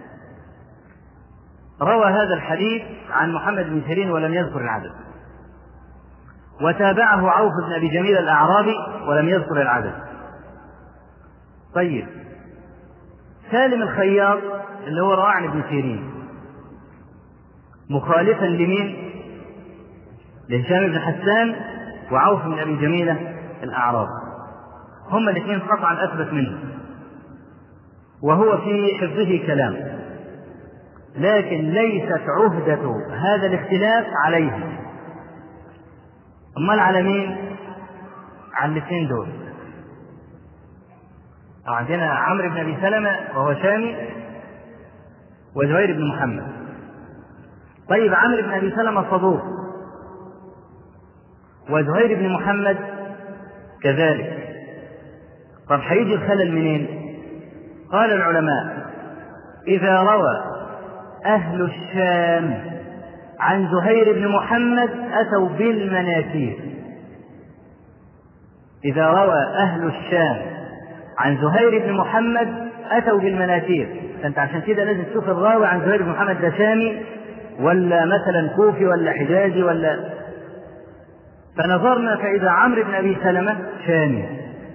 روى هذا الحديث عن محمد بن سيرين ولم يذكر العدد، وتابعه عوف بن أبي جميل الأعرابي ولم يذكر العدد. طيب، سالم الخياط اللي هو روى عن ابن سيرين مخالفا لمين؟ لهشام بن حسان وعوف بن أبي جميل الأعرابي، هما الاثنين قطعا أثبت منه، وهو في حفظه كلام، لكن ليست عهدة هذا الاختلاف عليه. أمال على مين؟ على الاثنين دول. عندنا عمرو بن أبي سلمة وهو شامي، وزهير بن محمد. طيب، عمرو بن أبي سلمة صدوق، وزهير بن محمد كذلك. طب هيجي الخلل منين؟ قال العلماء: إذا روى أهل الشام عن زهير بن محمد أتوا بالمناكير. إذا روى أهل الشام عن زهير بن محمد أتوا بالمناكير. فأنت عشان كده لازم تشوف الراوي عن زهير بن محمد ده شامي ولا مثلا كوفي ولا حجازي ولا. فنظرنا فإذا عمرو بن أبي سلمة شامي،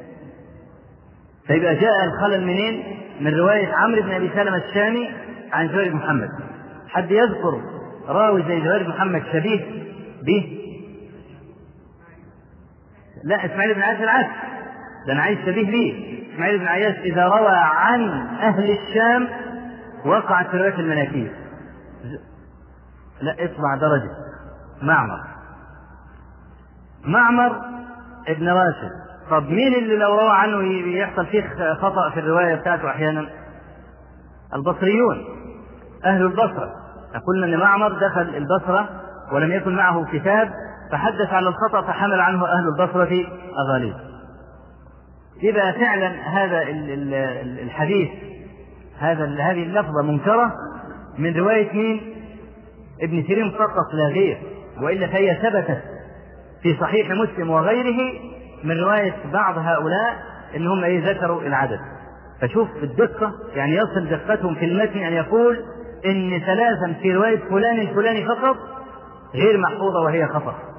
فيبقى جاء الخلل منين؟ من رواية عمرو بن أبي سلمة الشامي عن زهير بن محمد. حد يذكر راوي زي زهير بن محمد شبيه به؟ لا، إسماعيل بن عياش العكس، ده أنا عايز شبيه به. إسماعيل بن عياش إذا روى عن أهل الشام وقعت في رواية المناكير. لا، اطلع درجة. معمر ابن راشد. طب مين اللي لو روى عنه يحصل فيه خطأ في الرواية بتاعته أحيانا؟ البصريون، أهل البصرة. قلنا أن معمر دخل البصرة ولم يكن معه كتاب فحدث على الخطأ فحمل عنه أهل البصرة أغاليب. يبقى فعلا هذا الحديث، هذه اللفظة منكرة من رواية مين؟ ابن سيرين فقط لا غير، وإلا فهي ثبتت في صحيح مسلم وغيره من رواية بعض هؤلاء إنهم ذكروا العدد. فشوف الدقة، يعني يصل دقتهم في المتن أن يقول إن ثلاثا في رواية فلان الفلاني فقط غير محفوظة وهي خطأ.